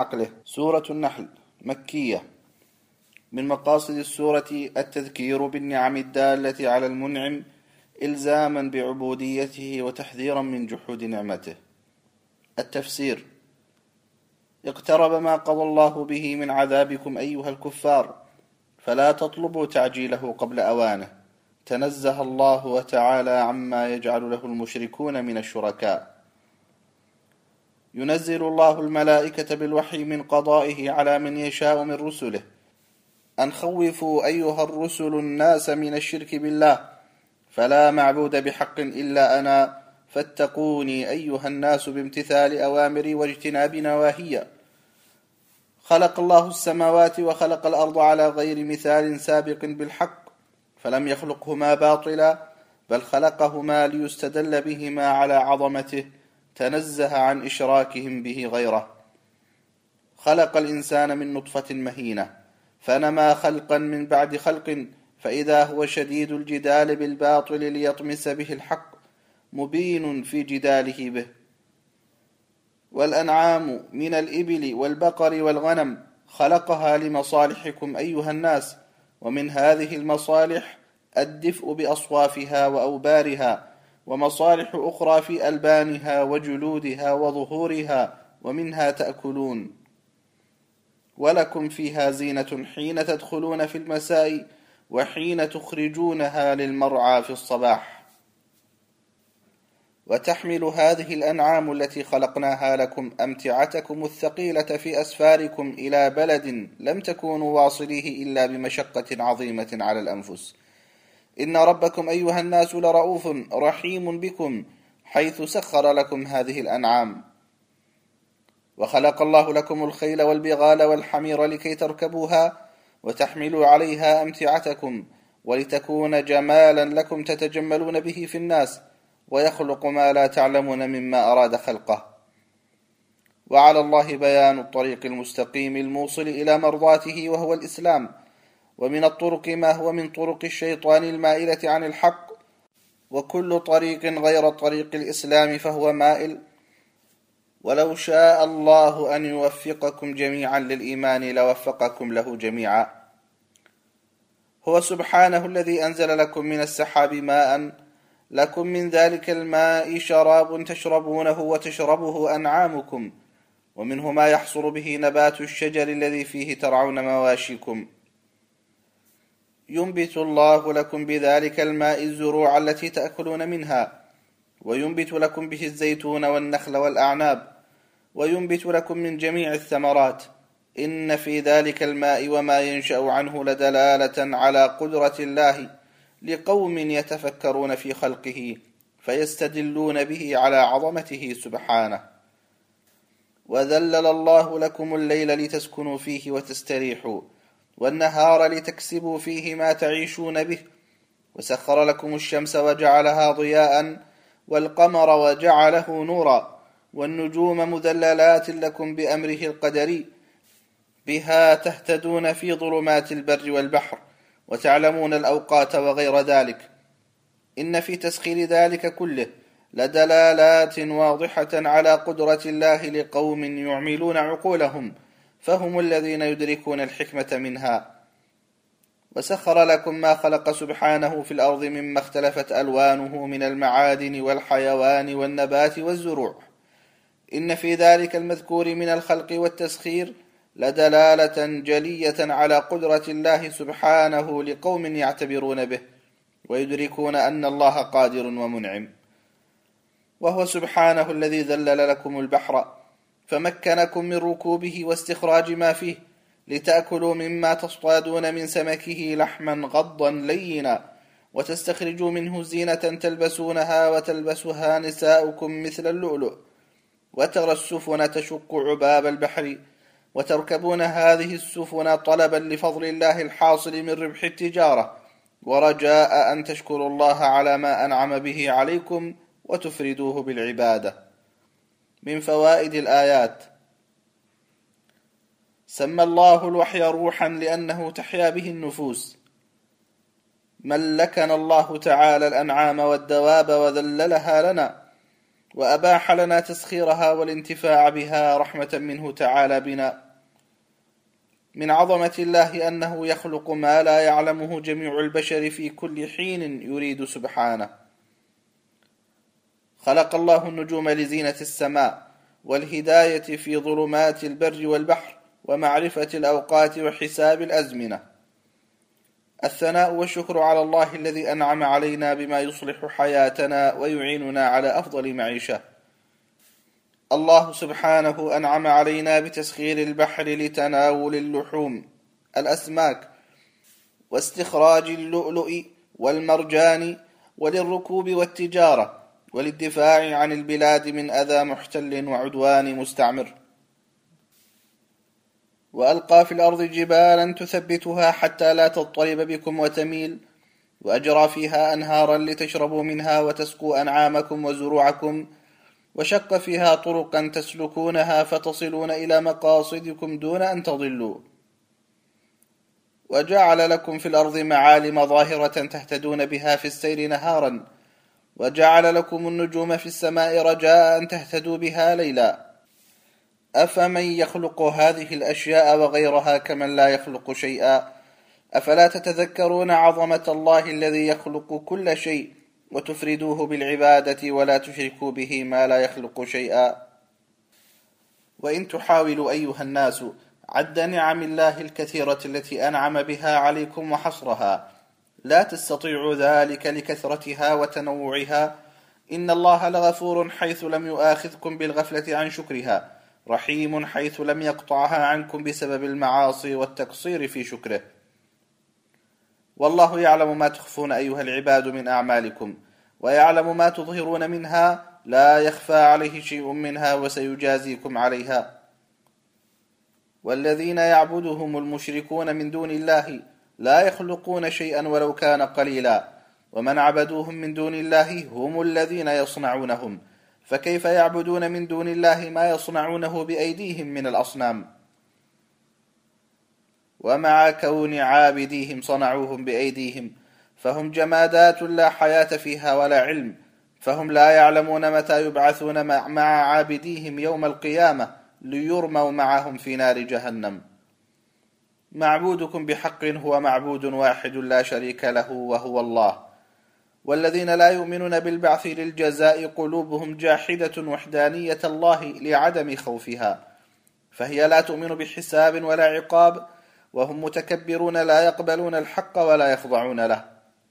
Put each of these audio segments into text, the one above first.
عقله. سورة النحل مكية. من مقاصد السورة التذكير بالنعم الدالة على المنعم إلزاما بعبوديته وتحذيرا من جحود نعمته. التفسير: اقترب ما قضى الله به من عذابكم أيها الكفار، فلا تطلبوا تعجيله قبل أوانه. تنزه الله وتعالى عما يجعل له المشركون من الشركاء. ينزل الله الملائكة بالوحي من قضائه على من يشاء من رسله أن خوفوا أيها الرسل الناس من الشرك بالله، فلا معبود بحق إلا أنا، فاتقوني أيها الناس بامتثال أوامري واجتناب نواهي. خلق الله السماوات وخلق الأرض على غير مثال سابق بالحق، فلم يخلقهما باطلا، بل خلقهما ليستدل بهما على عظمته، تنزه عن إشراكهم به غيره. خلق الإنسان من نطفة مهينة، فنما خلقا من بعد خلق، فإذا هو شديد الجدال بالباطل ليطمس به الحق، مبين في جداله به. والأنعام من الإبل والبقر والغنم خلقها لمصالحكم أيها الناس، ومن هذه المصالح الدفء بأصوافها وأوبارها، ومصالح أخرى في ألبانها وجلودها وظهورها، ومنها تأكلون. ولكم فيها زينة حين تدخلون في المساء وحين تخرجونها للمرعى في الصباح. وتحمل هذه الأنعام التي خلقناها لكم أمتعتكم الثقيلة في أسفاركم إلى بلد لم تكونوا واصليه إلا بمشقة عظيمة على الأنفس. إن ربكم أيها الناس لرؤوف رحيم بكم، حيث سخر لكم هذه الأنعام. وخلق الله لكم الخيل والبغال والحمير لكي تركبوها وتحملوا عليها أمتعتكم، ولتكون جمالا لكم تتجملون به في الناس، ويخلق ما لا تعلمون مما أراد خلقه. وعلى الله بيان الطريق المستقيم الموصل إلى مرضاته وهو الإسلام. ومن الطرق ما هو من طرق الشيطان المائلة عن الحق، وكل طريق غير طريق الإسلام فهو مائل. ولو شاء الله أن يوفقكم جميعا للإيمان لوفقكم له جميعا. هو سبحانه الذي أنزل لكم من السحاب ماء، لكم من ذلك الماء شراب تشربونه وتشربه أنعامكم، ومنه ما يحصل به نبات الشجر الذي فيه ترعون مواشيكم. ينبت الله لكم بذلك الماء الزروع التي تأكلون منها، وينبت لكم به الزيتون والنخل والأعناب، وينبت لكم من جميع الثمرات. إن في ذلك الماء وما ينشأ عنه لدلالة على قدرة الله لقوم يتفكرون في خلقه فيستدلون به على عظمته سبحانه. وذلل الله لكم الليل لتسكنوا فيه وتستريحوا، والنهار لتكسبوا فيه ما تعيشون به. وسخر لكم الشمس وجعلها ضياء، والقمر وجعله نورا، والنجوم مذللات لكم بأمره القدري، بها تهتدون في ظلمات البر والبحر، وتعلمون الأوقات وغير ذلك. إن في تسخير ذلك كله لدلالات واضحة على قدرة الله لقوم يعملون عقولهم، فهم الذين يدركون الحكمة منها. وسخر لكم ما خلق سبحانه في الأرض مما اختلفت ألوانه من المعادن والحيوان والنبات والزروع. إن في ذلك المذكور من الخلق والتسخير لدلالة جلية على قدرة الله سبحانه لقوم يعتبرون به ويدركون أن الله قادر ومنعم. وهو سبحانه الذي ذلل لكم البحر فمكنكم من ركوبه واستخراج ما فيه، لتأكلوا مما تصطادون من سمكه لحما غضا لينا، وتستخرجوا منه زينة تلبسونها وتلبسها نساؤكم مثل اللؤلؤ. وترى السفن تشق عباب البحر، وتركبون هذه السفن طلبا لفضل الله الحاصل من ربح التجارة، ورجاء أن تشكروا الله على ما أنعم به عليكم وتفردوه بالعبادة. من فوائد الآيات: سمى الله الوحي روحا لأنه تحيا به النفوس. ملكنا الله تعالى الأنعام والدواب وذللها لنا، وأباح لنا تسخيرها والانتفاع بها رحمة منه تعالى بنا. من عظمة الله أنه يخلق ما لا يعلمه جميع البشر في كل حين يريد سبحانه. خلق الله النجوم لزينة السماء والهداية في ظلمات البر والبحر ومعرفة الأوقات وحساب الأزمنة. الثناء والشكر على الله الذي أنعم علينا بما يصلح حياتنا ويعيننا على أفضل معيشة. الله سبحانه أنعم علينا بتسخير البحر لتناول اللحوم الأسماك واستخراج اللؤلؤ والمرجان وللركوب والتجارة وللدفاع عن البلاد من أذى محتل وعدوان مستعمر. وألقى في الأرض جبالا تثبتها حتى لا تضطرب بكم وتميل، وأجرى فيها أنهارا لتشربوا منها وتسقوا أنعامكم وزروعكم، وشق فيها طرقا تسلكونها فتصلون إلى مقاصدكم دون أن تضلوا. وجعل لكم في الأرض معالم ظاهرة تهتدون بها في السير نهارا، وجعل لكم النجوم في السماء رجاء أن تهتدوا بها ليلا. أفمن يخلق هذه الأشياء وغيرها كمن لا يخلق شيئا؟ أفلا تتذكرون عظمة الله الذي يخلق كل شيء وتفردوه بالعبادة ولا تشركوا به ما لا يخلق شيئا؟ وإن تحاولوا أيها الناس عد نعم الله الكثيرة التي أنعم بها عليكم وحصرها، لا تستطيعوا ذلك لكثرتها وتنوعها. إن الله لغفور حيث لم يؤاخذكم بالغفلة عن شكرها، رحيم حيث لم يقطعها عنكم بسبب المعاصي والتقصير في شكره. والله يعلم ما تخفون أيها العباد من أعمالكم، ويعلم ما تظهرون منها، لا يخفى عليه شيء منها وسيجازيكم عليها. والذين يعبدهم المشركون من دون الله لا يخلقون شيئا ولو كان قليلا، ومن عبدوهم من دون الله هم الذين يصنعونهم، فكيف يعبدون من دون الله ما يصنعونه بأيديهم من الأصنام؟ ومع كون عابديهم صنعوهم بأيديهم فهم جمادات لا حياة فيها ولا علم، فهم لا يعلمون متى يبعثون مع عابديهم يوم القيامة ليرموا معهم في نار جهنم. معبودكم بحق هو معبود واحد لا شريك له وهو الله. والذين لا يؤمنون بالبعث للجزاء قلوبهم جاحدة وحدانية الله لعدم خوفها، فهي لا تؤمن بحساب ولا عقاب، وهم متكبرون لا يقبلون الحق ولا يخضعون له.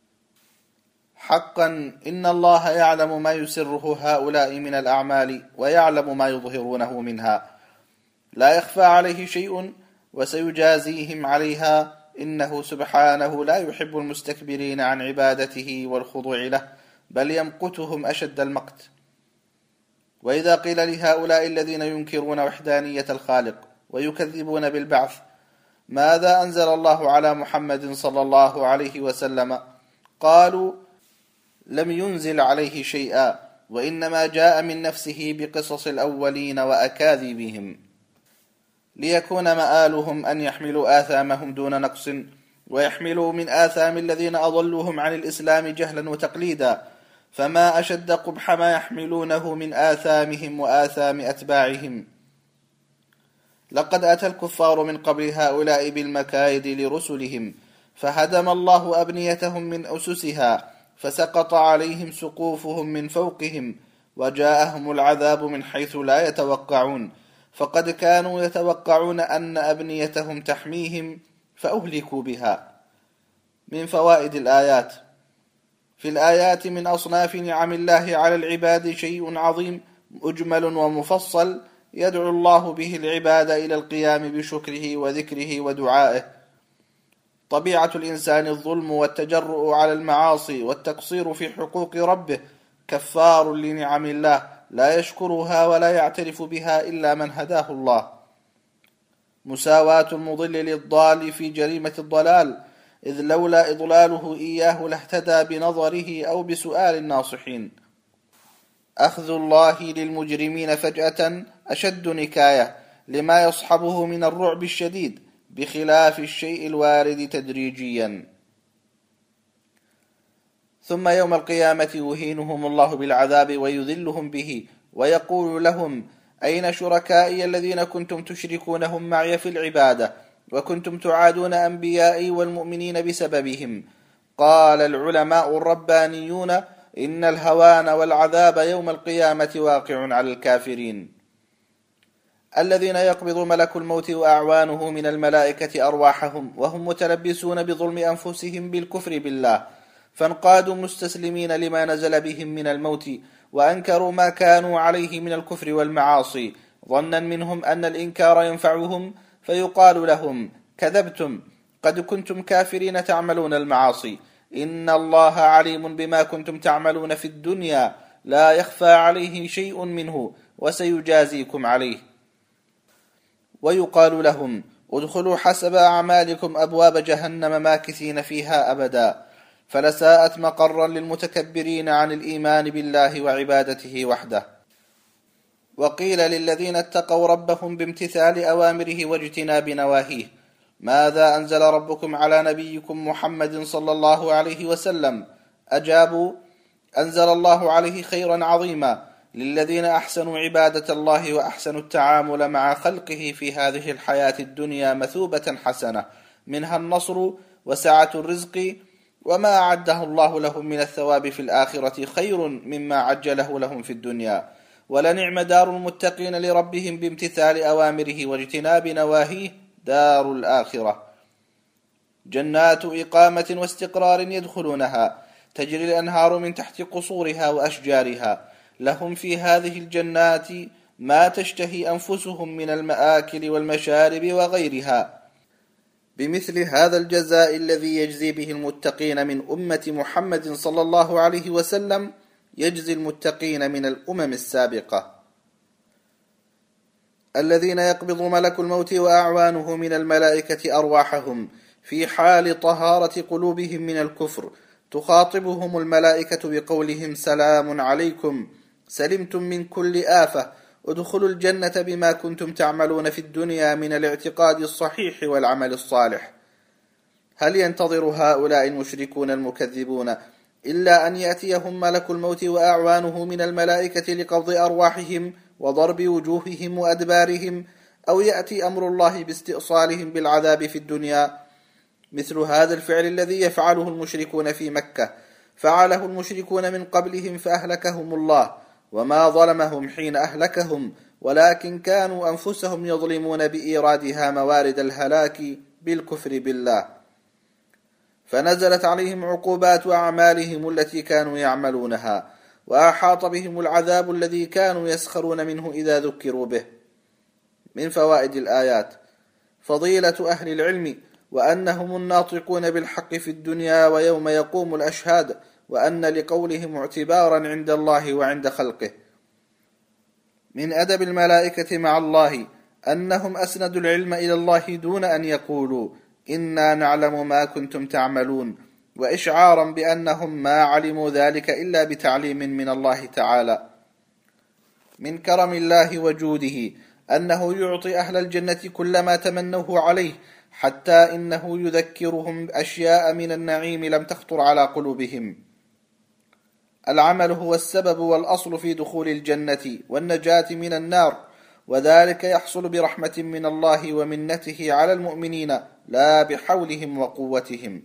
حقا إن الله يعلم ما يسره هؤلاء من الأعمال ويعلم ما يظهرونه منها، لا يخفى عليه شيء وسيجازيهم عليها، إنه سبحانه لا يحب المستكبرين عن عبادته والخضوع له، بل يمقتهم أشد المقت. وإذا قيل لهؤلاء الذين ينكرون وحدانية الخالق ويكذبون بالبعث ماذا أنزل الله على محمد صلى الله عليه وسلم؟ قالوا لم ينزل عليه شيئا، وإنما جاء من نفسه بقصص الأولين وأكاذيبهم، ليكون مآلهم أن يحملوا آثامهم دون نقص، ويحملوا من آثام الذين أضلوهم عن الإسلام جهلا وتقليدا، فما أشد قبح ما يحملونه من آثامهم وآثام أتباعهم. لقد أتى الكفار من قبل هؤلاء بالمكايد لرسلهم، فهدم الله أبنيتهم من أسسها، فسقط عليهم سقوفهم من فوقهم، وجاءهم العذاب من حيث لا يتوقعون، فقد كانوا يتوقعون أن أبنيتهم تحميهم فأهلكوا بها. من فوائد الآيات: في الآيات من أصناف نعم الله على العباد شيء عظيم أجمل ومفصل يدعو الله به العباد إلى القيام بشكره وذكره ودعائه. طبيعة الإنسان الظلم والتجرؤ على المعاصي والتقصير في حقوق ربه كفار لنعم الله، لا يشكرها ولا يعترف بها إلا من هداه الله. مساواة المضل للضال في جريمة الضلال، إذ لولا إضلاله إياه لاهتدى بنظره أو بسؤال الناصحين. أخذ الله للمجرمين فجأة أشد نكاية لما يصحبه من الرعب الشديد، بخلاف الشيء الوارد تدريجيا. ثم يوم القيامة يهينهم الله بالعذاب ويذلهم به، ويقول لهم: أين شركائي الذين كنتم تشركونهم معي في العبادة وكنتم تعادون أنبيائي والمؤمنين بسببهم؟ قال العلماء الربانيون: إن الهوان والعذاب يوم القيامة واقع على الكافرين. الذين يقبض ملك الموت وأعوانه من الملائكة أرواحهم وهم متلبسون بظلم أنفسهم بالكفر بالله، فانقادوا مستسلمين لما نزل بهم من الموت، وأنكروا ما كانوا عليه من الكفر والمعاصي، ظنا منهم أن الإنكار ينفعهم، فيقال لهم: كذبتم، قد كنتم كافرين تعملون المعاصي، إن الله عليم بما كنتم تعملون في الدنيا، لا يخفى عليه شيء منه، وسيجازيكم عليه. ويقال لهم: ادخلوا حسب أعمالكم أبواب جهنم ماكثين فيها أبدا، فلساءت مقرا للمتكبرين عن الإيمان بالله وعبادته وحده. وقيل للذين اتقوا ربهم بامتثال أوامره واجتناب نواهيه: ماذا أنزل ربكم على نبيكم محمد صلى الله عليه وسلم؟ أجابوا: أنزل الله عليه خيرا عظيما للذين أحسنوا عبادة الله وأحسنوا التعامل مع خلقه في هذه الحياة الدنيا مثوبة حسنة، منها النصر وسعة الرزق، وما أعده الله لهم من الثواب في الآخرة خير مما عجله لهم في الدنيا، ولنعم دار المتقين لربهم بامتثال أوامره واجتناب نواهيه دار الآخرة، جنات إقامة واستقرار يدخلونها تجري الأنهار من تحت قصورها وأشجارها، لهم في هذه الجنات ما تشتهي أنفسهم من المآكل والمشارب وغيرها، بمثل هذا الجزاء الذي يجزي به المتقين من أمة محمد صلى الله عليه وسلم يجزي المتقين من الأمم السابقة. الذين يقبض ملك الموت وأعوانه من الملائكة أرواحهم في حال طهارة قلوبهم من الكفر، تخاطبهم الملائكة بقولهم: سلام عليكم، سلمتم من كل آفة، ادخلوا الجنة بما كنتم تعملون في الدنيا من الاعتقاد الصحيح والعمل الصالح. هل ينتظر هؤلاء المشركون المكذبون إلا أن يأتيهم ملك الموت وأعوانه من الملائكة لقبض أرواحهم وضرب وجوههم وأدبارهم، أو يأتي أمر الله باستئصالهم بالعذاب في الدنيا؟ مثل هذا الفعل الذي يفعله المشركون في مكة فعله المشركون من قبلهم فأهلكهم الله، وما ظلمهم حين أهلكهم، ولكن كانوا أنفسهم يظلمون بإيرادها موارد الهلاك بالكفر بالله، فنزلت عليهم عقوبات أعمالهم التي كانوا يعملونها، وأحاط بهم العذاب الذي كانوا يسخرون منه إذا ذكروا به. من فوائد الآيات: فضيلة أهل العلم، وأنهم الناطقون بالحق في الدنيا ويوم يقوم الأشهاد، وأن لقولهم اعتبارا عند الله وعند خلقه. من أدب الملائكة مع الله أنهم أسندوا العلم إلى الله دون أن يقولوا: إنا نعلم ما كنتم تعملون، وإشعارا بأنهم ما علموا ذلك إلا بتعليم من الله تعالى. من كرم الله وجوده أنه يعطي أهل الجنة كل ما تمنوه عليه، حتى إنه يذكرهم أشياء من النعيم لم تخطر على قلوبهم. العمل هو السبب والأصل في دخول الجنة والنجاة من النار، وذلك يحصل برحمة من الله ومنته على المؤمنين لا بحولهم وقوتهم.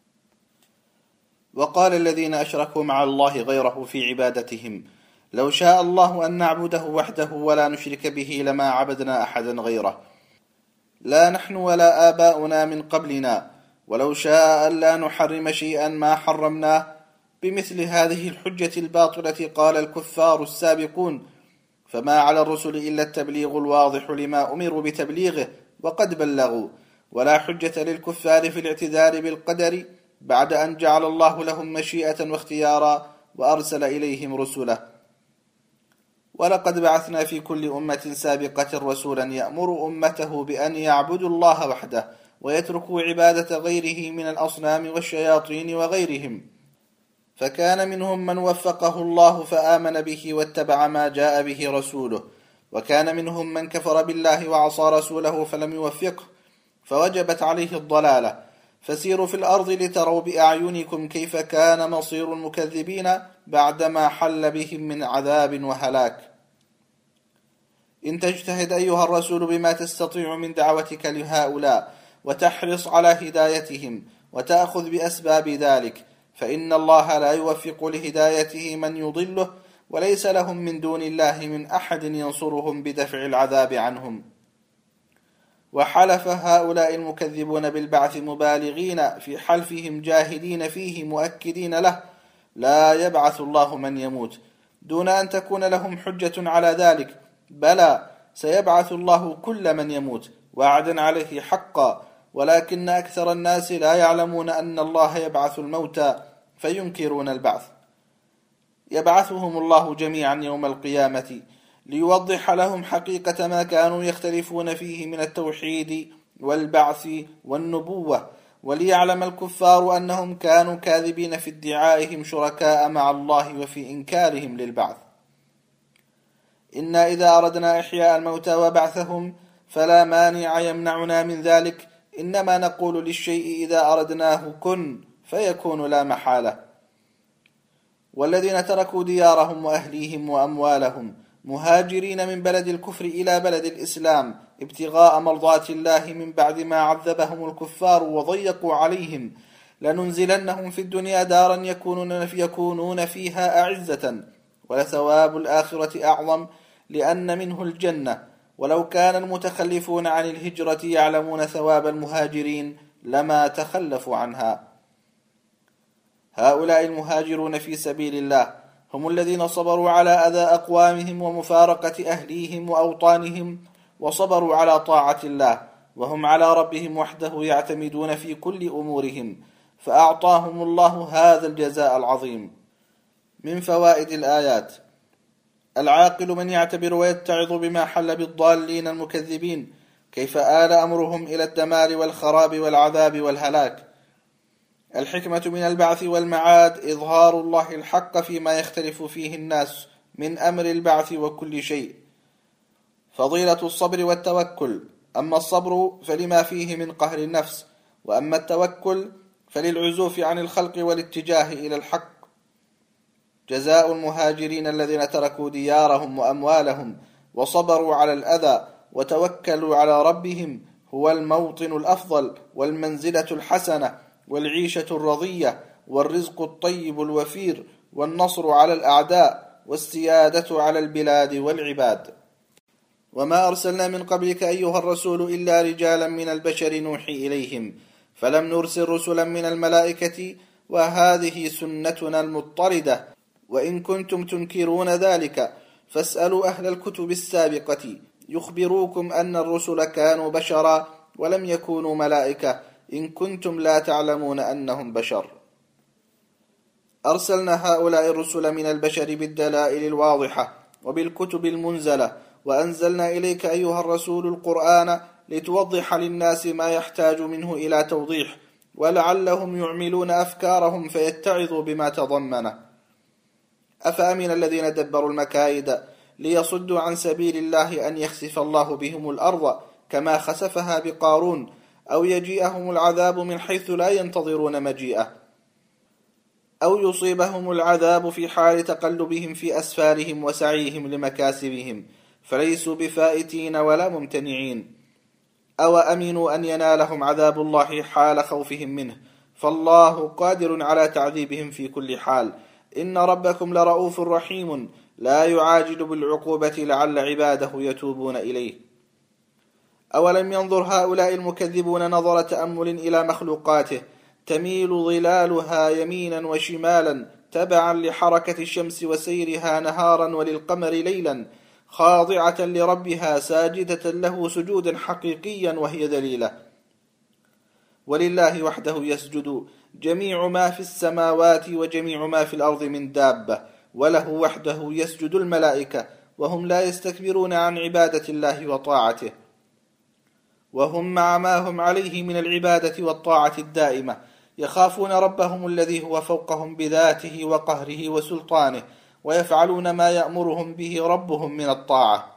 وقال الذين أشركوا مع الله غيره في عبادتهم: لو شاء الله أن نعبده وحده ولا نشرك به لما عبدنا أحدا غيره، لا نحن ولا آباؤنا من قبلنا، ولو شاء أن لا نحرم شيئا ما حرمناه. بمثل هذه الحجة الباطلة قال الكفار السابقون: فما على الرسل إلا التبليغ الواضح لما أمروا بتبليغه وقد بلغوا، ولا حجة للكفار في الاعتذار بالقدر بعد أن جعل الله لهم مشيئة واختيارا وأرسل إليهم رسله. ولقد بعثنا في كل أمة سابقة رسولا يأمر أمته بأن يعبدوا الله وحده ويتركوا عبادة غيره من الأصنام والشياطين وغيرهم، فكان منهم من وفقه الله فآمن به واتبع ما جاء به رسوله، وكان منهم من كفر بالله وعصى رسوله فلم يوفقه فوجبت عليه الضلالة، فسيروا في الأرض لتروا بأعينكم كيف كان مصير المكذبين بعدما حل بهم من عذاب وهلاك. إن تجتهد أيها الرسول بما تستطيع من دعوتك لهؤلاء وتحرص على هدايتهم وتأخذ بأسباب ذلك، فإن الله لا يوفق لهدايته من يضله، وليس لهم من دون الله من أحد ينصرهم بدفع العذاب عنهم. وحلف هؤلاء المكذبون بالبعث مبالغين في حلفهم جاهدين فيه مؤكدين له: لا يبعث الله من يموت، دون أن تكون لهم حجة على ذلك. بلى، سيبعث الله كل من يموت وعدا عليه حقا، ولكن أكثر الناس لا يعلمون أن الله يبعث الموتى فينكرون البعث. يبعثهم الله جميعا يوم القيامة ليوضح لهم حقيقة ما كانوا يختلفون فيه من التوحيد والبعث والنبوة، وليعلم الكفار أنهم كانوا كاذبين في ادعائهم شركاء مع الله وفي إنكارهم للبعث. إنا إذا أردنا إحياء الموتى وبعثهم فلا مانع يمنعنا من ذلك، إنما نقول للشيء إذا أردناه كن فيكون لا محالة. والذين تركوا ديارهم وأهليهم وأموالهم مهاجرين من بلد الكفر إلى بلد الإسلام ابتغاء مرضات الله من بعد ما عذبهم الكفار وضيقوا عليهم، لننزلنهم في الدنيا دارا يكونون فيها أعزة، ولثواب الآخرة أعظم لأن منه الجنة. ولو كان المتخلفون عن الهجرة يعلمون ثواب المهاجرين لما تخلفوا عنها. هؤلاء المهاجرون في سبيل الله هم الذين صبروا على أذى أقوامهم ومفارقة أهليهم وأوطانهم، وصبروا على طاعة الله، وهم على ربهم وحده يعتمدون في كل أمورهم، فأعطاهم الله هذا الجزاء العظيم. من فوائد الآيات: العاقل من يعتبر ويتعظ بما حل بالضالين المكذبين، كيف آل أمرهم إلى الدمار والخراب والعذاب والهلاك. الحكمة من البعث والمعاد إظهار الله الحق فيما يختلف فيه الناس من أمر البعث وكل شيء. فضيلة الصبر والتوكل: أما الصبر فلما فيه من قهر النفس، وأما التوكل فللعزوف عن الخلق والاتجاه إلى الحق. جزاء المهاجرين الذين تركوا ديارهم وأموالهم وصبروا على الأذى وتوكلوا على ربهم هو الموطن الأفضل والمنزلة الحسنة والعيشة الرضية والرزق الطيب الوفير والنصر على الأعداء والسيادة على البلاد والعباد. وما أرسلنا من قبلك أيها الرسول إلا رجالا من البشر نوحي إليهم، فلم نرسل رسلا من الملائكة، وهذه سنتنا المضطردة. وإن كنتم تنكرون ذلك فاسألوا أهل الكتب السابقة يخبروكم أن الرسل كانوا بشرا ولم يكونوا ملائكة، إن كنتم لا تعلمون أنهم بشر. أرسلنا هؤلاء الرسل من البشر بالدلائل الواضحة وبالكتب المنزلة، وأنزلنا إليك أيها الرسول القرآن لتوضح للناس ما يحتاج منه إلى توضيح، ولعلهم يعملون أفكارهم فيتعظوا بما تضمنه. أفأمن الذين دبروا المكائد ليصدوا عن سبيل الله أن يخسف الله بهم الأرض كما خسفها بقارون، أو يجيئهم العذاب من حيث لا ينتظرون مجيئه، أو يصيبهم العذاب في حال تقلبهم في أسفارهم وسعيهم لمكاسبهم، فليسوا بفائتين ولا ممتنعين. أو أمنوا أن ينالهم عذاب الله حال خوفهم منه، فالله قادر على تعذيبهم في كل حال. إن ربكم لرؤوف رحيم لا يعاجل بالعقوبة لعل عباده يتوبون إليه. أولم ينظر هؤلاء المكذبون نظر تأمل إلى مخلوقاته تميل ظلالها يمينا وشمالا تبعا لحركة الشمس وسيرها نهارا وللقمر ليلا، خاضعة لربها ساجدة له سجودا حقيقيا وهي ذليلة. ولله وحده يسجد جميع ما في السماوات وجميع ما في الأرض من دابة، وله وحده يسجد الملائكة وهم لا يستكبرون عن عبادة الله وطاعته، وهم مع ما هم عليه من العبادة والطاعة الدائمة يخافون ربهم الذي هو فوقهم بذاته وقهره وسلطانه، ويفعلون ما يأمرهم به ربهم من الطاعة.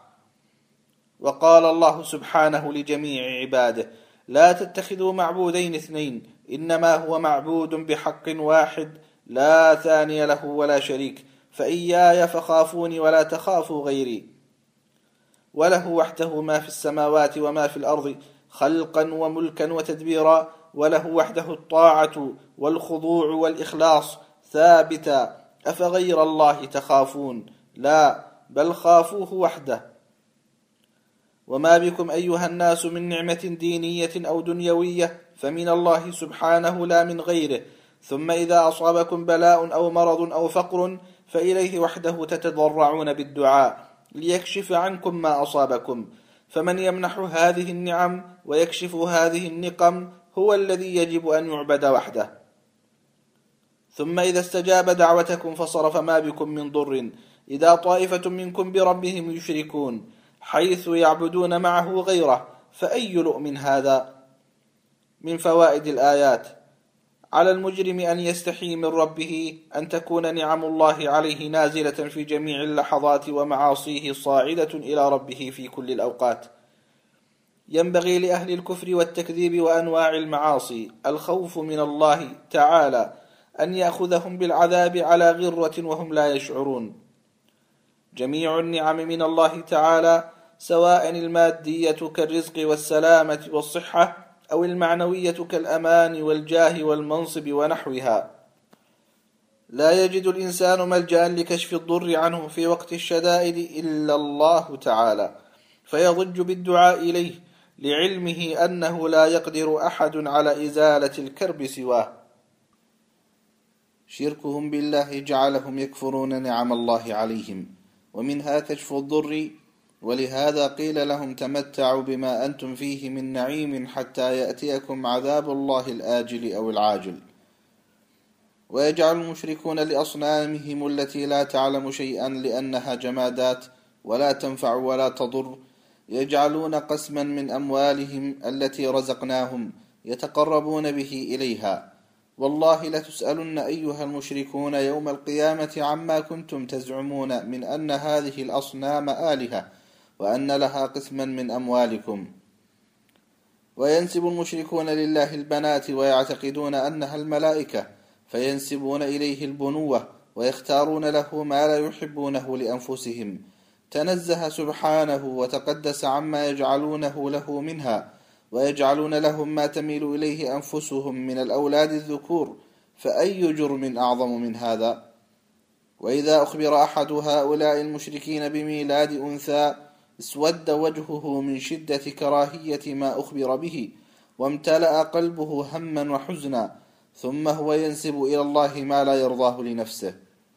وقال الله سبحانه لجميع عباده: لا تتخذوا معبودين اثنين إنما هو معبود بحق واحد لا ثاني له ولا شريك، فإياي فخافوني ولا تخافوا غيري. وله وحده ما في السماوات وما في الأرض خلقا وملكا وتدبيرا، وله وحده الطاعة والخضوع والإخلاص ثابتا. أفغير الله تخافون؟ لا، بل خافوه وحده. وما بكم أيها الناس من نعمة دينية أو دنيوية فمن الله سبحانه لا من غيره. ثم إذا أصابكم بلاء أو مرض أو فقر فإليه وحده تتضرعون بالدعاء ليكشف عنكم ما أصابكم. فمن يمنح هذه النعم ويكشف هذه النقم هو الذي يجب أن يعبد وحده. ثم إذا استجاب دعوتكم فصرف ما بكم من ضر إذا طائفة منكم بربهم يشركون، حيث يعبدون معه غيره، فأي لؤم هذا؟ من فوائد الآيات: على المجرم أن يستحي من ربه أن تكون نعم الله عليه نازلة في جميع اللحظات ومعاصيه صاعدة إلى ربه في كل الأوقات. ينبغي لأهل الكفر والتكذيب وأنواع المعاصي الخوف من الله تعالى أن يأخذهم بالعذاب على غرة وهم لا يشعرون. جميع النعم من الله تعالى سواء المادية كالرزق والسلامة والصحة أو المعنوية كالأمان والجاه والمنصب ونحوها، لا يجد الإنسان ملجأ لكشف الضر عنه في وقت الشدائد إلا الله تعالى، فيضج بالدعاء إليه لعلمه أنه لا يقدر أحد على إزالة الكرب سواه. شركهم بالله جعلهم يكفرون نعم الله عليهم، ومنها كشف الضر، ولهذا قيل لهم تمتعوا بما أنتم فيه من نعيم حتى يأتيكم عذاب الله الآجل أو العاجل. ويجعل المشركون لأصنامهم التي لا تعلم شيئا لأنها جمادات ولا تنفع ولا تضر، يجعلون قسما من أموالهم التي رزقناهم يتقربون به إليها. والله لتسألن أيها المشركون يوم القيامة عما كنتم تزعمون من أن هذه الأصنام آلهة وأن لها قسما من أموالكم. وينسب المشركون لله البنات ويعتقدون أنها الملائكة، فينسبون إليه البنوة ويختارون له ما لا يحبونه لأنفسهم. تنزه سبحانه وتقدس عما يجعلونه له منها، ويجعلون لهم ما تميل إليه أنفسهم من الأولاد الذكور، فأي جرم أعظم من هذا؟ وإذا أخبر أحد هؤلاء المشركين بميلاد أنثى اسود وجهه من شدة كراهية ما أخبر به، وامتلأ قلبه هما وحزنا، ثم هو ينسب إلى الله ما لا يرضاه لنفسه،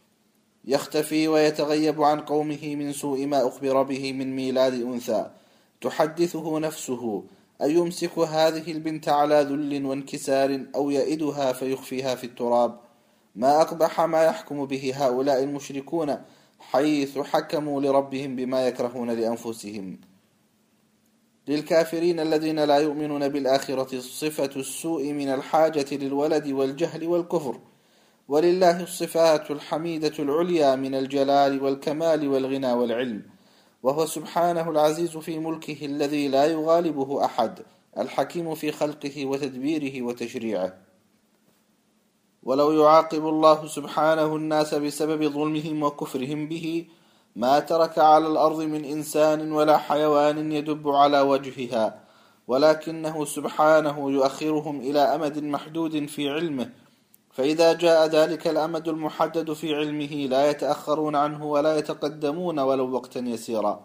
يختفي ويتغيب عن قومه من سوء ما أخبر به من ميلاد أنثى. تحدثه نفسه أن يمسك هذه البنت على ذل وانكسار أو يئدها فيخفيها في التراب. ما أقبح ما يحكم به هؤلاء المشركون، حيث حكموا لربهم بما يكرهون لأنفسهم. للكافرين الذين لا يؤمنون بالآخرة صفة السوء من الحاجة للولد والجهل والكفر، ولله الصفات الحميدة العليا من الجلال والكمال والغنى والعلم، وهو سبحانه العزيز في ملكه الذي لا يغالبه أحد، الحكيم في خلقه وتدبيره وتشريعه. ولو يعاقب الله سبحانه الناس بسبب ظلمهم وكفرهم به ما ترك على الأرض من إنسان ولا حيوان يدب على وجهها، ولكنه سبحانه يؤخرهم إلى أمد محدود في علمه، فإذا جاء ذلك الأمد المحدد في علمه لا يتأخرون عنه ولا يتقدمون ولو وقتا يسيرا.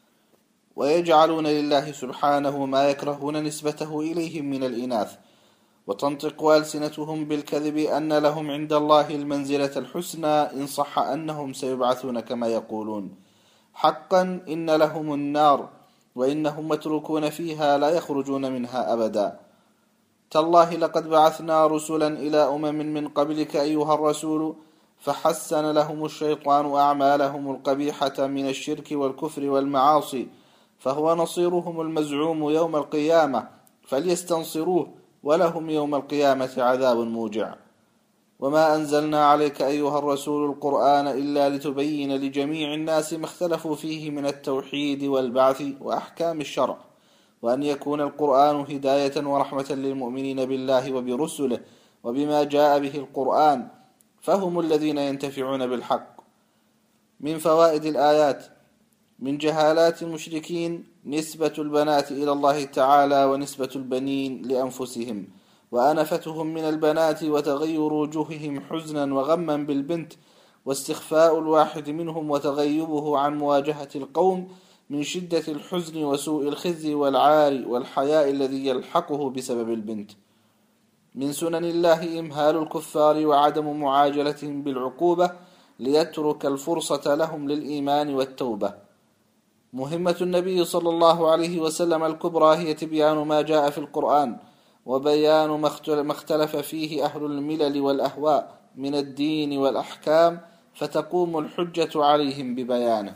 ويجعلون لله سبحانه ما يكرهون نسبته إليهم من الإناث، وتنطق ألسنتهم بالكذب أن لهم عند الله المنزلة الحسنى إن صح أنهم سيبعثون كما يقولون. حقا إن لهم النار وإنهم متروكون فيها لا يخرجون منها أبدا. تالله لقد بعثنا رسلا إلى أمم من قبلك أيها الرسول فحسن لهم الشيطان أعمالهم القبيحة من الشرك والكفر والمعاصي، فهو نصيرهم المزعوم يوم القيامة، فليستنصروه ولهم يوم القيامة عذاب موجع. وما أنزلنا عليك أيها الرسول القرآن إلا لتبين لجميع الناس ما اختلفوا فيه من التوحيد والبعث وأحكام الشرع، وأن يكون القرآن هداية ورحمة للمؤمنين بالله وبرسله وبما جاء به القرآن، فهم الذين ينتفعون بالحق. من فوائد الآيات: من جهالات المشركين نسبة البنات إلى الله تعالى ونسبة البنين لأنفسهم، وأنفتهم من البنات وتغير وجوههم حزنا وغما بالبنت، واستخفاء الواحد منهم وتغيبه عن مواجهة القوم من شدة الحزن وسوء الخزي والعار والحياء الذي يلحقه بسبب البنت. من سنن الله إمهال الكفار وعدم معاجلتهم بالعقوبة ليترك الفرصة لهم للإيمان والتوبة. مهمة النبي صلى الله عليه وسلم الكبرى هي تبيان ما جاء في القرآن وبيان ما اختلف فيه أهل الملل والأهواء من الدين والأحكام، فتقوم الحجة عليهم ببيانه.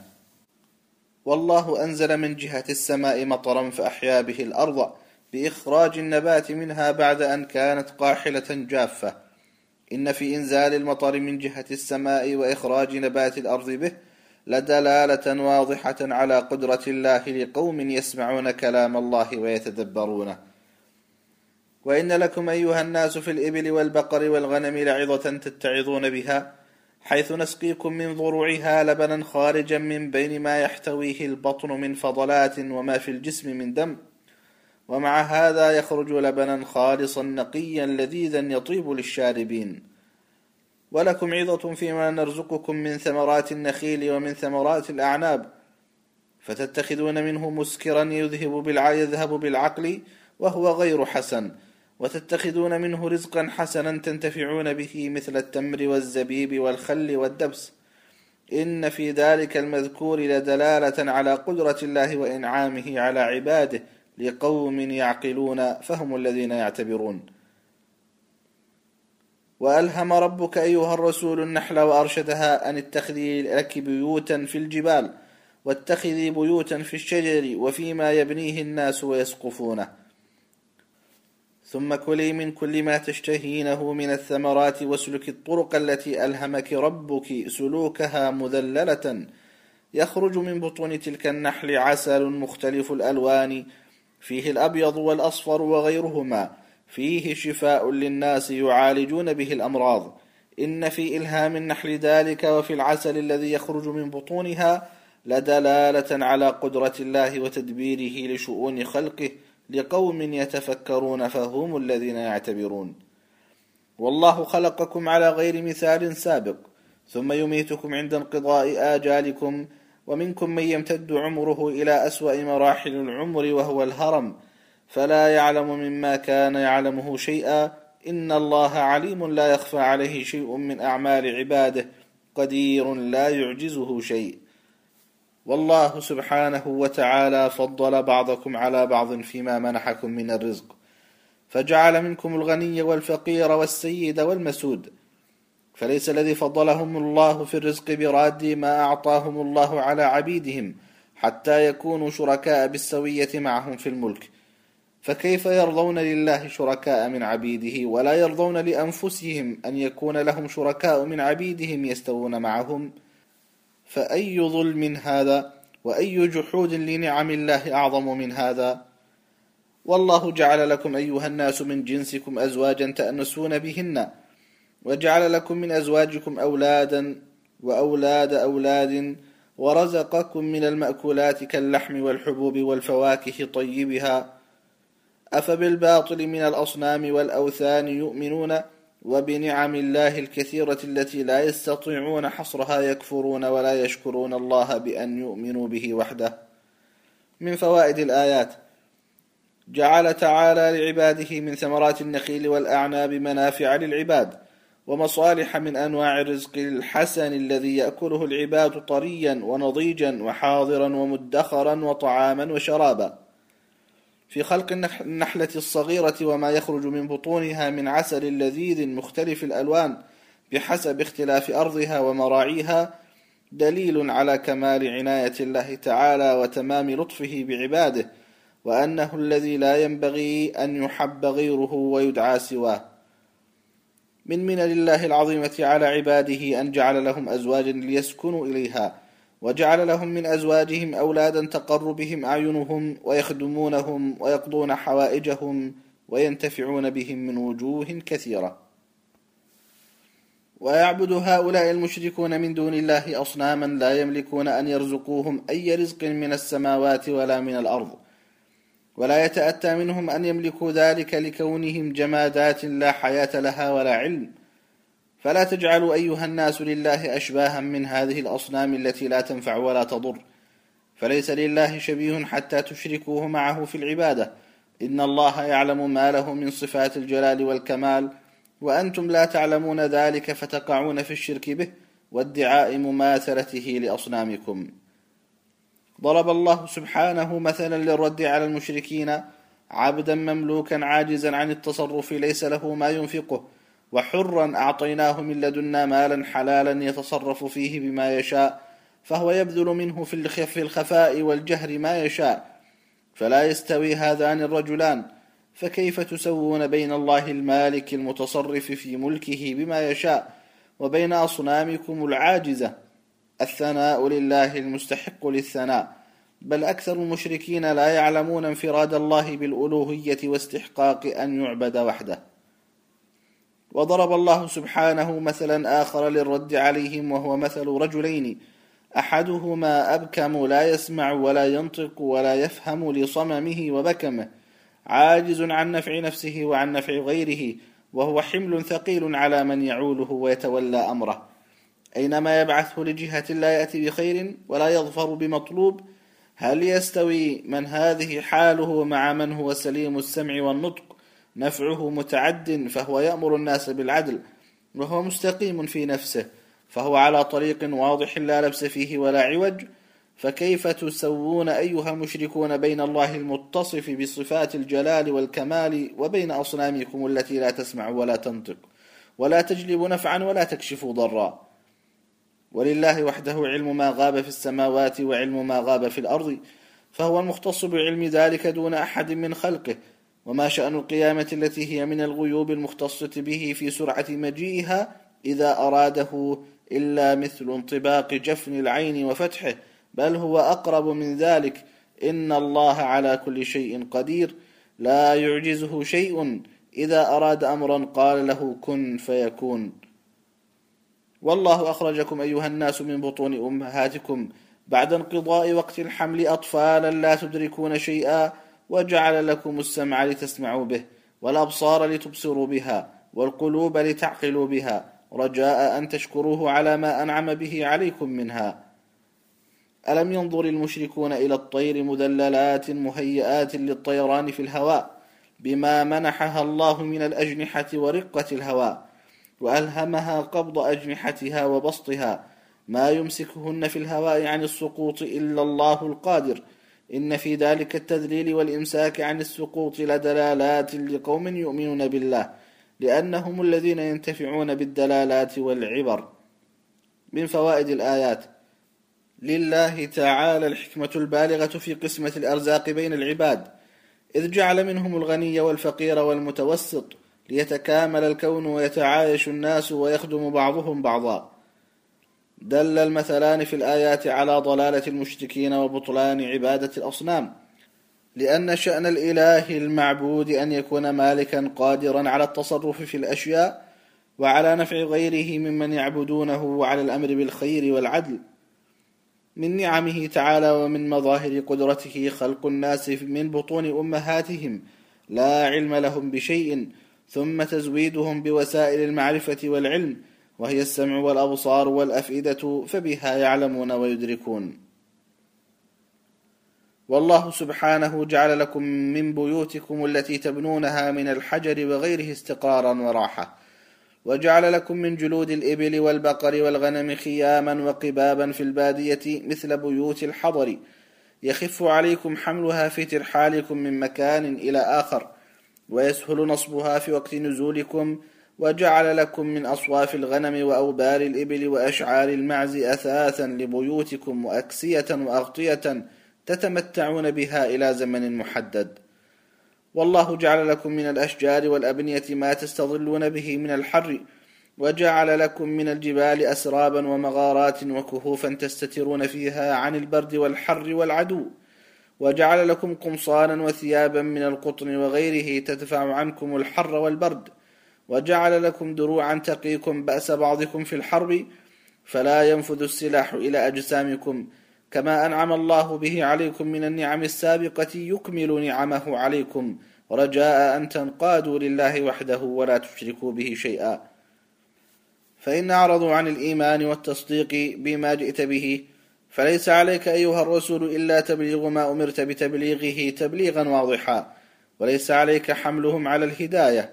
والله أنزل من جهة السماء مطرا فأحيا به الأرض بإخراج النبات منها بعد أن كانت قاحلة جافة. إن في إنزال المطر من جهة السماء وإخراج نبات الأرض به لدلالة واضحة على قدرة الله لقوم يسمعون كلام الله ويتدبرونه. وإن لكم أيها الناس في الإبل والبقر والغنم لعظة تتعظون بها، حيث نسقيكم من ضروعها لبنا خارجا من بين ما يحتويه البطن من فضلات وما في الجسم من دم، ومع هذا يخرج لبنا خالصا نقيا لذيذا يطيب للشاربين. ولكم عظة فيما نرزقكم من ثمرات النخيل ومن ثمرات الأعناب، فتتخذون منه مسكرا يذهب بالعقل وهو غير حسن، وتتخذون منه رزقا حسنا تنتفعون به مثل التمر والزبيب والخل والدبس. إن في ذلك المذكور لدلالة على قدرة الله وإنعامه على عباده لقوم يعقلون، فهم الذين يعتبرون. وألهم ربك أيها الرسول النحل وأرشدها أن اتخذي لك بيوتا في الجبال واتخذي بيوتا في الشجر وفيما يبنيه الناس ويسقفونه، ثم كلي من كل ما تشتهينه من الثمرات واسلك الطرق التي ألهمك ربك سلوكها مذللة، يخرج من بطون تلك النحل عسل مختلف الألوان فيه الأبيض والأصفر وغيرهما، فيه شفاء للناس يعالجون به الأمراض. إن في إلهام النحل ذلك وفي العسل الذي يخرج من بطونها لدلالة على قدرة الله وتدبيره لشؤون خلقه لقوم يتفكرون، فهم الذين يعتبرون. والله خلقكم على غير مثال سابق، ثم يميتكم عند انقضاء آجالكم، ومنكم من يمتد عمره إلى أسوأ مراحل العمر وهو الهرم، فلا يعلم مما كان يعلمه شيئا. إن الله عليم لا يخفى عليه شيء من أعمال عباده، قدير لا يعجزه شيء. والله سبحانه وتعالى فضل بعضكم على بعض فيما منحكم من الرزق، فجعل منكم الغني والفقير والسيد والمسود، فليس الذي فضلهم الله في الرزق براد ما أعطاهم الله على عبيدهم حتى يكونوا شركاء بالسوية معهم في الملك. فكيف يرضون لله شركاء من عبيده ولا يرضون لأنفسهم أن يكون لهم شركاء من عبيدهم يستوون معهم؟ فأي ظلم هذا، وأي جحود لنعم الله أعظم من هذا؟ والله جعل لكم أيها الناس من جنسكم أزواجا تأنسون بهن، وجعل لكم من أزواجكم أولادا وأولاد أولاد، ورزقكم من المأكولات كاللحم والحبوب والفواكه طيبها. أفبالباطل من الأصنام والأوثان يؤمنون، وبنعم الله الكثيرة التي لا يستطيعون حصرها يكفرون ولا يشكرون الله بأن يؤمنوا به وحده. من فوائد الآيات: جعل تعالى لعباده من ثمرات النخيل والأعناب منافع للعباد ومصالح من أنواع الرزق الحسن الذي يأكله العباد طريا ونضيجا وحاضرا ومدخرا وطعاما وشرابا. في خلق النحلة الصغيرة وما يخرج من بطونها من عسل لذيذ مختلف الألوان بحسب اختلاف أرضها ومراعيها دليل على كمال عناية الله تعالى وتمام لطفه بعباده، وأنه الذي لا ينبغي أن يحب غيره ويدعى سواه. من منن الله العظيمة على عباده أن جعل لهم أزواجا ليسكنوا إليها، وجعل لهم من أزواجهم أولادا تقر بهم أعينهم ويخدمونهم ويقضون حوائجهم وينتفعون بهم من وجوه كثيرة. ويعبد هؤلاء المشركون من دون الله أصناما لا يملكون أن يرزقوهم أي رزق من السماوات ولا من الأرض، ولا يتأتى منهم أن يملكوا ذلك لكونهم جمادات لا حياة لها ولا علم. فلا تجعلوا أيها الناس لله أشباها من هذه الأصنام التي لا تنفع ولا تضر، فليس لله شبيه حتى تشركوه معه في العبادة. إن الله يعلم ما له من صفات الجلال والكمال، وأنتم لا تعلمون ذلك فتقعون في الشرك به وادعاء مماثلته لأصنامكم. ضرب الله سبحانه مثلا للرد على المشركين عبدا مملوكا عاجزا عن التصرف ليس له ما ينفقه، وحرا أعطيناه من لدنا مالا حلالا يتصرف فيه بما يشاء، فهو يبذل منه في الخفاء والجهر ما يشاء، فلا يستوي هذان الرجلان. فكيف تسوون بين الله المالك المتصرف في ملكه بما يشاء وبين أصنامكم العاجزة؟ الثناء لله المستحق للثناء، بل أكثر المشركين لا يعلمون انفراد الله بالألوهية واستحقاق أن يعبد وحده. وضرب الله سبحانه مثلا آخر للرد عليهم، وهو مثل رجلين أحدهما أبكم لا يسمع ولا ينطق ولا يفهم لصممه وبكمه، عاجز عن نفع نفسه وعن نفع غيره، وهو حمل ثقيل على من يعوله ويتولى أمره. أينما يبعثه لجهة لا يأتي بخير ولا يظفر بمطلوب. هل يستوي من هذه حاله مع من هو سليم السمع والنطق، نفعه متعد فهو يأمر الناس بالعدل، وهو مستقيم في نفسه، فهو على طريق واضح لا لبس فيه ولا عوج؟ فكيف تسوون أيها المشركون بين الله المتصف بصفات الجلال والكمال وبين أصنامكم التي لا تسمع ولا تنطق ولا تجلب نفعا ولا تكشف ضرا؟ ولله وحده علم ما غاب في السماوات وعلم ما غاب في الأرض، فهو المختص بعلم ذلك دون أحد من خلقه. وما شأن القيامة التي هي من الغيوب المختصة به في سرعة مجيئها إذا أراده إلا مثل انطباق جفن العين وفتحه، بل هو أقرب من ذلك. إن الله على كل شيء قدير، لا يعجزه شيء، إذا أراد أمرا قال له كن فيكون. والله أخرجكم أيها الناس من بطون أمهاتكم بعد انقضاء وقت الحمل أطفالا لا تدركون شيئا، وجعل لكم السمع لتسمعوا به والأبصار لتبصروا بها والقلوب لتعقلوا بها، رجاء أن تشكروه على ما أنعم به عليكم منها. ألم ينظر المشركون إلى الطير مذللات مهيئات للطيران في الهواء بما منحها الله من الأجنحة ورقة الهواء، وألهمها قبض أجنحتها وبسطها، ما يمسكهن في الهواء عن السقوط إلا الله القادر. إن في ذلك التذليل والإمساك عن السقوط لدلالات لقوم يؤمنون بالله، لأنهم الذين ينتفعون بالدلالات والعبر. من فوائد الآيات: لله تعالى الحكمة البالغة في قسمة الأرزاق بين العباد، إذ جعل منهم الغني والفقير والمتوسط ليتكامل الكون ويتعايش الناس ويخدم بعضهم بعضا. دل المثلان في الآيات على ضلالة المشركين وبطلان عبادة الأصنام، لأن شأن الإله المعبود أن يكون مالكا قادرا على التصرف في الأشياء وعلى نفع غيره ممن يعبدونه وعلى الأمر بالخير والعدل. من نعمه تعالى ومن مظاهر قدرته خلق الناس من بطون أمهاتهم لا علم لهم بشيء، ثم تزويدهم بوسائل المعرفة والعلم، وهي السمع والأبصار والأفئدة، فبها يعلمون ويدركون. والله سبحانه جعل لكم من بيوتكم التي تبنونها من الحجر وغيره استقرارا وراحة، وجعل لكم من جلود الإبل والبقر والغنم خياما وقبابا في البادية مثل بيوت الحضر، يخف عليكم حملها في ترحالكم من مكان إلى آخر، ويسهل نصبها في وقت نزولكم. وجعل لكم من أصواف الغنم وأوبار الإبل وأشعار المعز أثاثا لبيوتكم وأكسية وأغطية تتمتعون بها إلى زمن محدد. والله جعل لكم من الأشجار والأبنية ما تستظلون به من الحر، وجعل لكم من الجبال أسرابا ومغارات وكهوفا تستترون فيها عن البرد والحر والعدو، وجعل لكم قمصانا وثيابا من القطن وغيره تدفع عنكم الحر والبرد، وجعل لكم دروعا تقيكم بأس بعضكم في الحرب، فلا ينفذ السلاح إلى أجسامكم، كما أنعم الله به عليكم من النعم السابقة يكمل نعمه عليكم، رجاء أن تنقادوا لله وحده ولا تشركوا به شيئا. فإن أعرضوا عن الإيمان والتصديق بما جئت به، فليس عليك أيها الرسول إلا تبليغ ما أمرت بتبليغه تبليغا واضحا، وليس عليك حملهم على الهداية.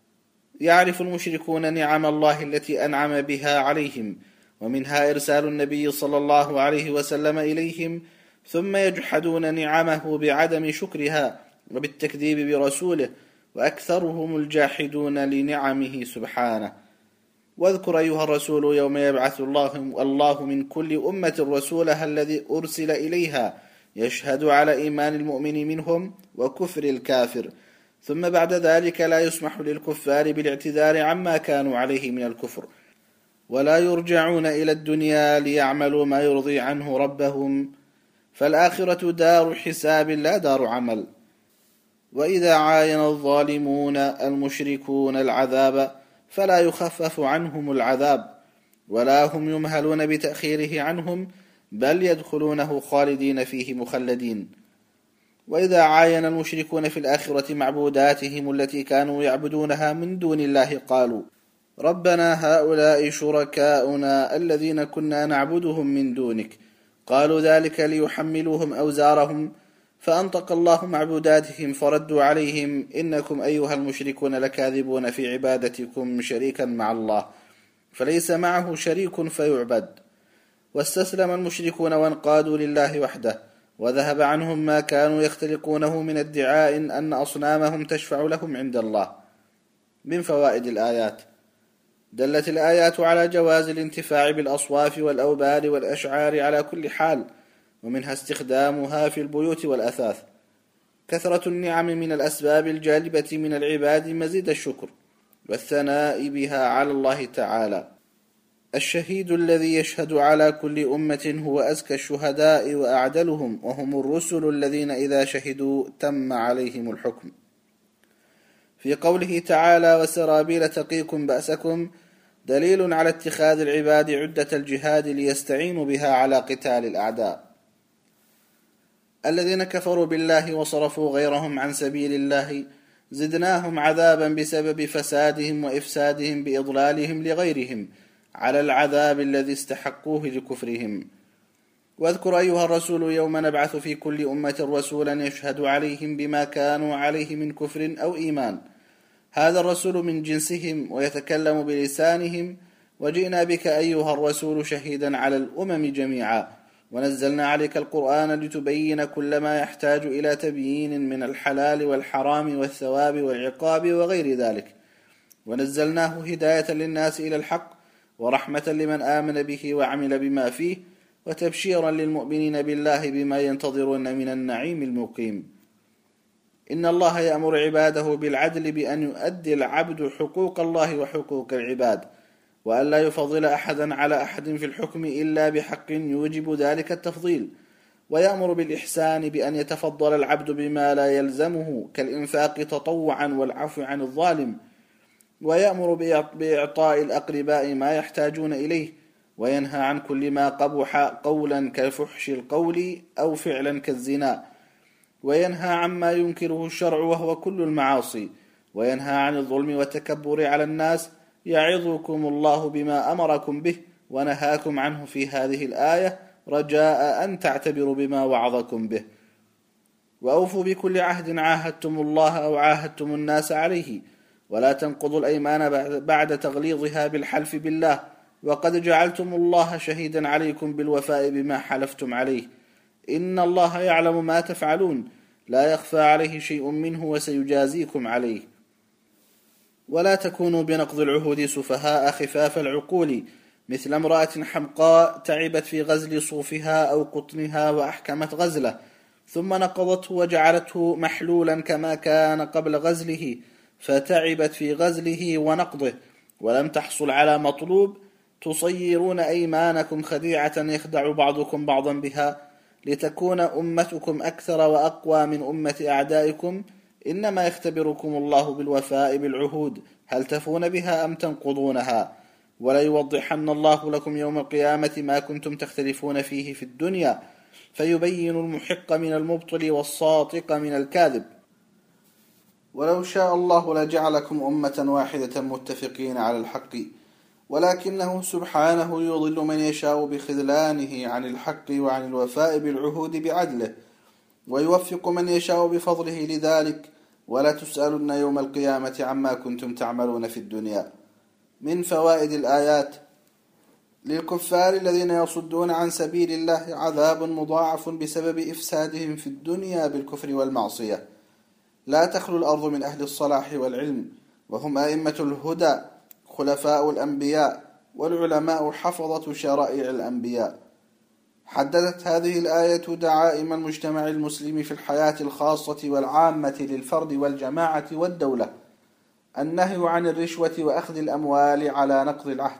يعرف المشركون نعم الله التي أنعم بها عليهم، ومنها إرسال النبي صلى الله عليه وسلم إليهم، ثم يجحدون نعمه بعدم شكرها وبالتكذيب برسوله، وأكثرهم الجاحدون لنعمه سبحانه. واذكر أيها الرسول يوم يبعث الله من كل أمة رسولها الذي أرسل إليها يشهد على إيمان المؤمن منهم وكفر الكافر، ثم بعد ذلك لا يسمح للكفار بالاعتذار عما كانوا عليه من الكفر، ولا يرجعون إلى الدنيا ليعملوا ما يرضي عنه ربهم، فالآخرة دار حساب لا دار عمل. وإذا عاين الظالمون المشركون العذاب فلا يخفف عنهم العذاب، ولا هم يمهلون بتأخيره عنهم، بل يدخلونه خالدين فيه مخلدين. وإذا عاين المشركون في الآخرة معبوداتهم التي كانوا يعبدونها من دون الله قالوا ربنا هؤلاء شركاؤنا الذين كنا نعبدهم من دونك، قالوا ذلك ليحملوهم أوزارهم، فأنطق الله معبوداتهم فردوا عليهم إنكم أيها المشركون لكاذبون في عبادتكم شريكا مع الله، فليس معه شريك فيعبد. واستسلم المشركون وانقادوا لله وحده، وذهب عنهم ما كانوا يختلقونه من ادعاء أن أصنامهم تشفع لهم عند الله. من فوائد الآيات: دلت الآيات على جواز الانتفاع بالأصواف والأوبار والأشعار على كل حال، ومنها استخدامها في البيوت والأثاث. كثرة النعم من الأسباب الجالبة من العباد مزيد الشكر والثناء بها على الله تعالى. الشهيد الذي يشهد على كل أمة هو أزكى الشهداء وأعدلهم، وهم الرسل الذين إذا شهدوا تم عليهم الحكم. في قوله تعالى وسرابيل تقيكم بأسكم دليل على اتخاذ العباد عدة الجهاد ليستعينوا بها على قتال الأعداء. الذين كفروا بالله وصرفوا غيرهم عن سبيل الله زدناهم عذابا بسبب فسادهم وإفسادهم بإضلالهم لغيرهم على العذاب الذي استحقوه لكفرهم. واذكر أيها الرسول يوم نبعث في كل أمة رسولا يشهد عليهم بما كانوا عليه من كفر أو إيمان، هذا الرسول من جنسهم ويتكلم بلسانهم، وجئنا بك أيها الرسول شهيدا على الأمم جميعا، ونزلنا عليك القرآن لتبين كل ما يحتاج إلى تبيين من الحلال والحرام والثواب والعقاب وغير ذلك، ونزلناه هداية للناس إلى الحق ورحمة لمن آمن به وعمل بما فيه، وتبشيرا للمؤمنين بالله بما ينتظرون من النعيم المقيم. إن الله يأمر عباده بالعدل بأن يؤدي العبد حقوق الله وحقوق العباد، وأن لا يفضل أحدا على أحد في الحكم إلا بحق يوجب ذلك التفضيل، ويأمر بالإحسان بأن يتفضل العبد بما لا يلزمه كالإنفاق تطوعا والعفو عن الظالم، ويأمر بإعطاء الأقرباء ما يحتاجون إليه، وينهى عن كل ما قبح قولا كفحش القول أو فعلا كالزنا، وينهى عما ينكره الشرع وهو كل المعاصي، وينهى عن الظلم والتكبر على الناس، يعظكم الله بما أمركم به ونهاكم عنه في هذه الآية رجاء أن تعتبروا بما وعظكم به. وأوفوا بكل عهد عاهدتم الله أو عاهدتم الناس عليه، ولا تنقضوا الأيمان بعد تغليظها بالحلف بالله، وقد جعلتم الله شهيدا عليكم بالوفاء بما حلفتم عليه، إن الله يعلم ما تفعلون، لا يخفى عليه شيء منه وسيجازيكم عليه. ولا تكونوا بنقض العهود سفهاء خفاف العقول، مثل امرأة حمقاء تعبت في غزل صوفها أو قطنها وأحكمت غزله، ثم نقضته وجعلته محلولا كما كان قبل غزله، فتعبت في غزله ونقضه، ولم تحصل على مطلوب تصيرون أيمانكم خديعة يخدع بعضكم بعضا بها لتكون أمتكم أكثر وأقوى من أمة أعدائكم. إنما يختبركم الله بالوفاء بالعهود، هل تفون بها أم تنقضونها؟ وليوضحن الله لكم يوم القيامة ما كنتم تختلفون فيه في الدنيا، فيبين المحق من المبطل والصادق من الكاذب. ولو شاء الله لجعلكم أمة واحدة متفقين على الحق، ولكنه سبحانه يضل من يشاء بخذلانه عن الحق وعن الوفاء بالعهود بعدله، ويوفق من يشاء بفضله لذلك. ولا تسألن يوم القيامة عما كنتم تعملون في الدنيا. من فوائد الآيات: للكفار الذين يصدون عن سبيل الله عذاب مضاعف بسبب إفسادهم في الدنيا بالكفر والمعصية. لا تخلو الأرض من أهل الصلاح والعلم، وهم أئمة الهدى خلفاء الأنبياء والعلماء حفظة شرائع الأنبياء. حددت هذه الآية دعائم المجتمع المسلم في الحياة الخاصة والعامة للفرد والجماعة والدولة: النهي عن الرشوة وأخذ الأموال على نقض العهد.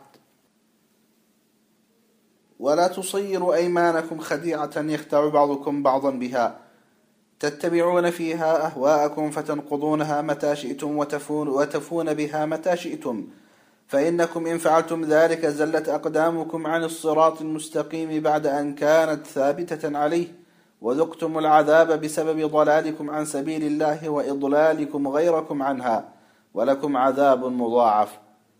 ولا تصيروا أيمانكم خديعة يخدع بعضكم بعضا بها، تتبعون فيها أهواءكم فتنقضونها متى شئتم وتفون بها متى شئتم، فإنكم إن فعلتم ذلك زلت أقدامكم عن الصراط المستقيم بعد أن كانت ثابتة عليه، وذقتم العذاب بسبب ضلالكم عن سبيل الله وإضلالكم غيركم عنها، ولكم عذاب مضاعف.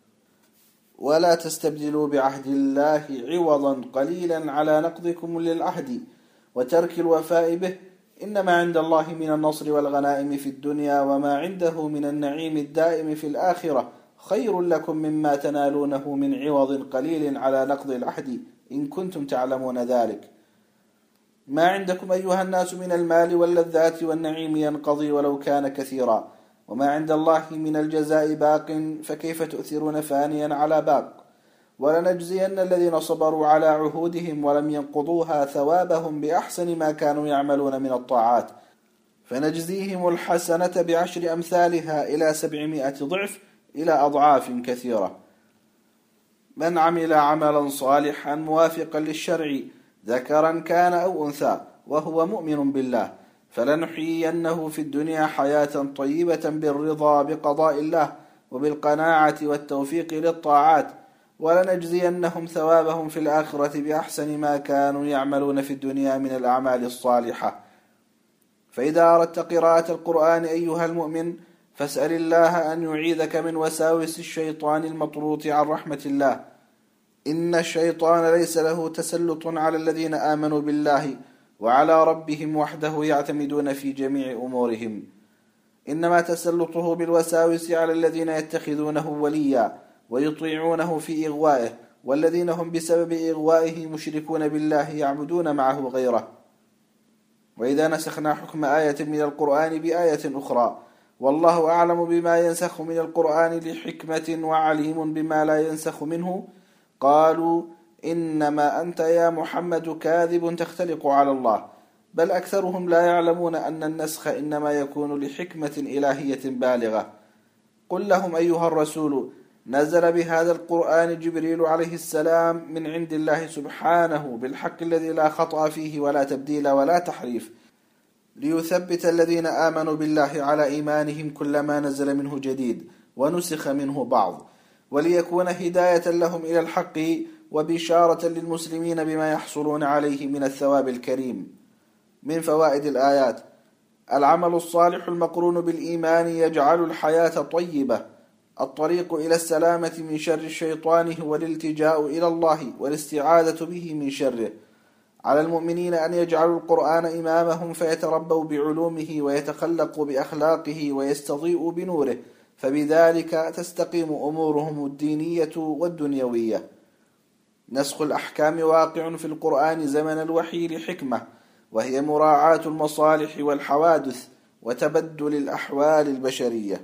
ولا تستبدلوا بعهد الله عوضا قليلا على نقضكم للعهد وترك الوفاء به، إنما عند الله من النصر والغنائم في الدنيا وما عنده من النعيم الدائم في الآخرة خير لكم مما تنالونه من عوض قليل على نقض العهد، إن كنتم تعلمون ذلك. ما عندكم أيها الناس من المال واللذات والنعيم ينقضي ولو كان كثيرا، وما عند الله من الجزاء باق، فكيف تؤثرون فانيا على باق؟ ولنجزين الذين صبروا على عهودهم ولم ينقضوها ثوابهم بأحسن ما كانوا يعملون من الطاعات، فنجزيهم الحسنة ب10 أمثالها إلى 700 ضعف إلى أضعاف كثيرة. من عمل عملا صالحا موافقا للشرع ذكرا كان أو أنثى وهو مؤمن بالله فلنحيينه في الدنيا حياة طيبة بالرضا بقضاء الله وبالقناعة والتوفيق للطاعات، ولنجزينهم ثوابهم في الآخرة بأحسن ما كانوا يعملون في الدنيا من الأعمال الصالحة. فإذا أردت قراءة القرآن أيها المؤمن فاسأل الله أن يعيذك من وساوس الشيطان المطروط عن رحمة الله. إن الشيطان ليس له تسلط على الذين آمنوا بالله وعلى ربهم وحده يعتمدون في جميع أمورهم، إنما تسلطه بالوساوس على الذين يتخذونه وليا ويطيعونه في إغوائه، والذين هم بسبب إغوائه مشركون بالله يعبدون معه غيره. وإذا نسخنا حكم آية من القرآن بآية أخرى والله أعلم بما ينسخ من القرآن لحكمة وعليم بما لا ينسخ منه، قالوا إنما أنت يا محمد كاذب تختلق على الله، بل أكثرهم لا يعلمون أن النسخ إنما يكون لحكمة إلهية بالغة. قل لهم أيها الرسول نزل بهذا القرآن جبريل عليه السلام من عند الله سبحانه بالحق الذي لا خطأ فيه ولا تبديل ولا تحريف، ليثبت الذين آمنوا بالله على إيمانهم كلما نزل منه جديد ونسخ منه بعض، وليكون هداية لهم إلى الحق وبشارة للمسلمين بما يحصلون عليه من الثواب الكريم. من فوائد الآيات: العمل الصالح المقرون بالإيمان يجعل الحياة طيبة، الطريق إلى السلامة من شر الشيطان هو الالتجاء إلى الله والاستعاذة به من شره. على المؤمنين أن يجعلوا القرآن إمامهم فيتربوا بعلومه ويتخلقوا بأخلاقه ويستضيئوا بنوره، فبذلك تستقيم أمورهم الدينية والدنيوية. نسخ الأحكام واقع في القرآن زمن الوحي لحكمة، وهي مراعاة المصالح والحوادث وتبدل الأحوال البشرية.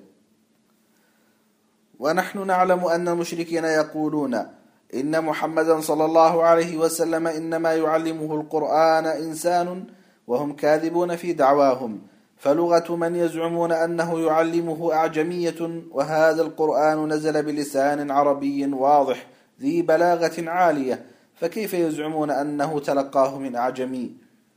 ونحن نعلم أن المشركين يقولون إن محمدا صلى الله عليه وسلم إنما يعلمه القرآن إنسان، وهم كاذبون في دعواهم، فلغة من يزعمون أنه يعلمه أعجمية، وهذا القرآن نزل بلسان عربي واضح ذي بلاغة عالية، فكيف يزعمون أنه تلقاه من أعجمي؟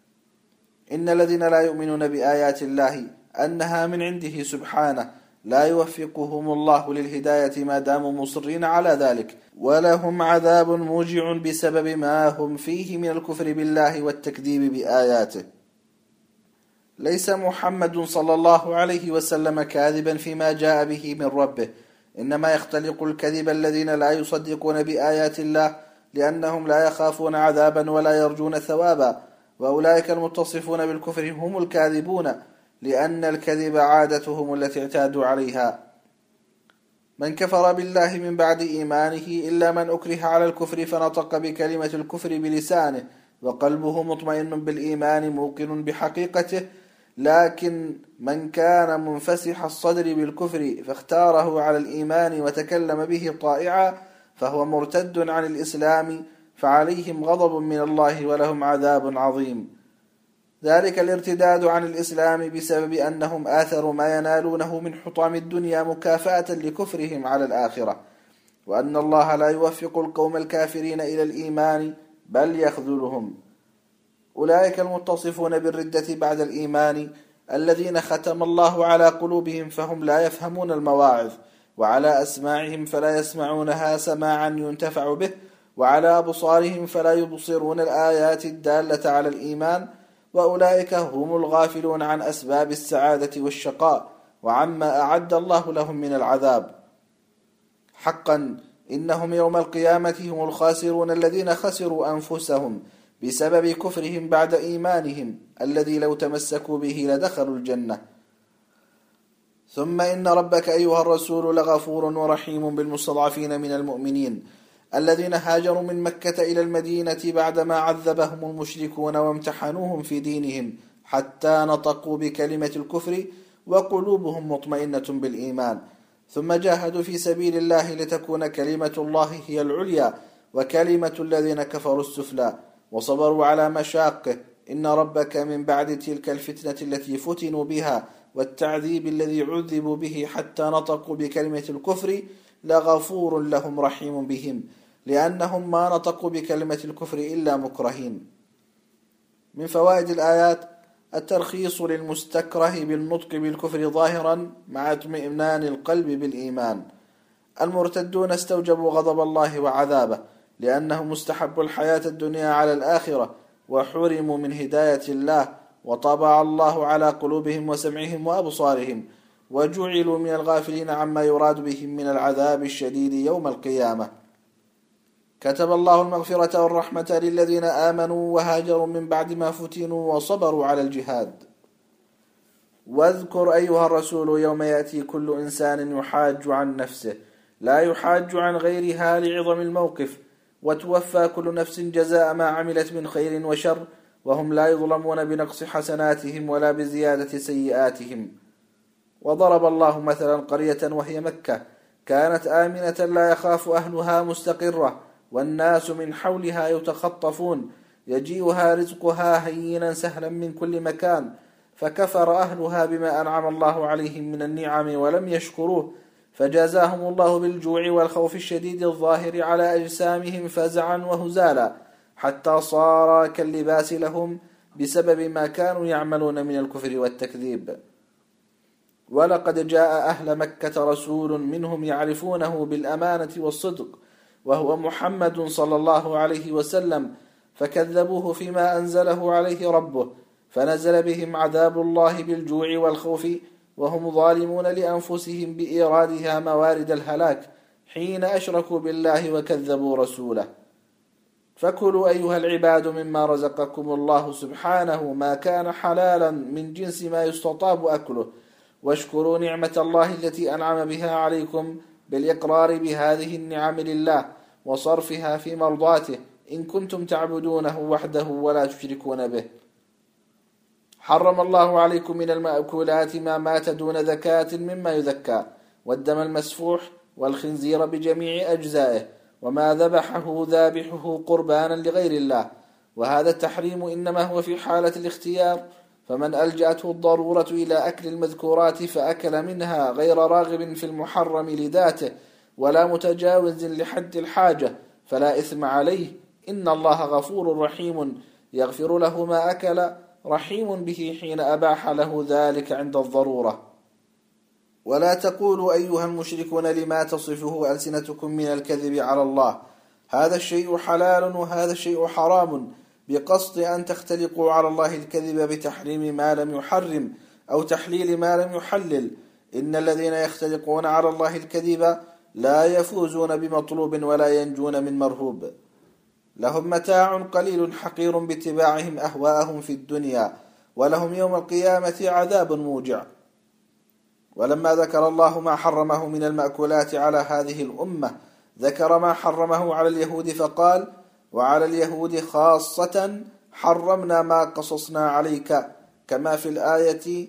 إن الذين لا يؤمنون بآيات الله أنها من عنده سبحانه لا يوفقهم الله للهداية ما داموا مصرين على ذلك، ولهم عذاب موجع بسبب ما هم فيه من الكفر بالله والتكذيب بآياته. ليس محمد صلى الله عليه وسلم كاذبا فيما جاء به من ربه، إنما يختلق الكذب الذين لا يصدقون بآيات الله لأنهم لا يخافون عذابا ولا يرجون ثوابا، وأولئك المتصفون بالكفر هم الكاذبون، لأن الكذب عادتهم التي اعتادوا عليها. من كفر بالله من بعد إيمانه إلا من أكره على الكفر فنطق بكلمة الكفر بلسانه وقلبه مطمئن بالإيمان موقن بحقيقته، لكن من كان منفسح الصدر بالكفر فاختاره على الإيمان وتكلم به طائعا فهو مرتد عن الإسلام، فعليهم غضب من الله ولهم عذاب عظيم. ذلك الارتداد عن الإسلام بسبب أنهم آثروا ما ينالونه من حطام الدنيا مكافأة لكفرهم على الآخرة، وأن الله لا يوفق القوم الكافرين إلى الإيمان بل يخذلهم. أولئك المتصفون بالردة بعد الإيمان الذين ختم الله على قلوبهم فهم لا يفهمون المواعظ، وعلى أسماعهم فلا يسمعونها سماعا ينتفع به، وعلى أبصارهم فلا يبصرون الآيات الدالة على الإيمان، وأولئك هم الغافلون عن أسباب السعادة والشقاء وعما أعد الله لهم من العذاب. حقا إنهم يوم القيامة هم الخاسرون الذين خسروا أنفسهم بسبب كفرهم بعد إيمانهم الذي لو تمسكوا به لدخلوا الجنة. ثم إن ربك أيها الرسول لغفور ورحيم بالمستضعفين من المؤمنين الذين هاجروا من مكة إلى المدينة بعدما عذبهم المشركون وامتحنوهم في دينهم حتى نطقوا بكلمة الكفر وقلوبهم مطمئنة بالإيمان، ثم جاهدوا في سبيل الله لتكون كلمة الله هي العليا وكلمة الذين كفروا السفلى، وصبروا على مشاقه. إن ربك من بعد تلك الفتنة التي فتنوا بها والتعذيب الذي عذبوا به حتى نطقوا بكلمة الكفر لغفور لهم رحيم بهم، لأنهم ما نطقوا بكلمة الكفر إلا مكرهين. من فوائد الآيات الترخيص للمستكره بالنطق بالكفر ظاهرا مع اطمئنان القلب بالإيمان. المرتدون استوجبوا غضب الله وعذابه لأنهم مستحبوا الحياة الدنيا على الآخرة وحرموا من هداية الله، وطبع الله على قلوبهم وسمعهم وأبصارهم، وجعلوا من الغافلين عما يراد بهم من العذاب الشديد يوم القيامة. كتب الله المغفرة والرحمة للذين آمنوا وهاجروا من بعد ما فتنوا وصبروا على الجهاد. واذكر أيها الرسول يوم يأتي كل إنسان يحاج عن نفسه لا يحاج عن غيرها لعظم الموقف، وتوفى كل نفس جزاء ما عملت من خير وشر، وهم لا يظلمون بنقص حسناتهم ولا بزيادة سيئاتهم. وضرب الله مثلا قرية وهي مكة كانت آمنة لا يخاف أهلها مستقرة والناس من حولها يتخطفون، يجيئها رزقها هينا سهلا من كل مكان، فكفر أهلها بما أنعم الله عليهم من النعم ولم يشكروه، فجازاهم الله بالجوع والخوف الشديد الظاهر على أجسامهم فزعا وهزالا حتى صار كاللباس لهم بسبب ما كانوا يعملون من الكفر والتكذيب. ولقد جاء أهل مكة رسول منهم يعرفونه بالأمانة والصدق وهو محمد صلى الله عليه وسلم، فكذبوه فيما أنزله عليه ربه، فنزل بهم عذاب الله بالجوع والخوف وهم ظالمون لأنفسهم بإيرادها موارد الهلاك حين أشركوا بالله وكذبوا رسوله. فكلوا أيها العباد مما رزقكم الله سبحانه ما كان حلالا من جنس ما يستطاب أكله، واشكروا نعمة الله التي أنعم بها عليكم بالإقرار بهذه النعم لله وصرفها في مرضاته إن كنتم تعبدونه وحده ولا تشركون به. حرم الله عليكم من المأكولات ما مات دون ذكاة مما يذكى، والدم المسفوح والخنزير بجميع أجزائه، وما ذبحه ذابحه قربانا لغير الله، وهذا التحريم إنما هو في حالة الاختيار فمن ألجأته الضرورة إلى أكل المذكورات فأكل منها غير راغب في المحرم لذاته ولا متجاوز لحد الحاجة فلا إثم عليه، إن الله غفور رحيم يغفر له ما أكل رحيم به حين أباح له ذلك عند الضرورة. ولا تقولوا أيها المشركون لما تصفه ألسنتكم من الكذب على الله هذا الشيء حلال وهذا الشيء حرام بقصد أن تختلقوا على الله الكذب بتحريم ما لم يحرم أو تحليل ما لم يحلل، إن الذين يختلقون على الله الكذب لا يفوزون بمطلوب ولا ينجون من مرهوب، لهم متاع قليل حقير باتباعهم أهواءهم في الدنيا ولهم يوم القيامة عذاب موجع. ولما ذكر الله ما حرمه من المأكولات على هذه الأمة ذكر ما حرمه على اليهود فقال: وعلى اليهود خاصة حرمنا ما قصصنا عليك، كما في الآية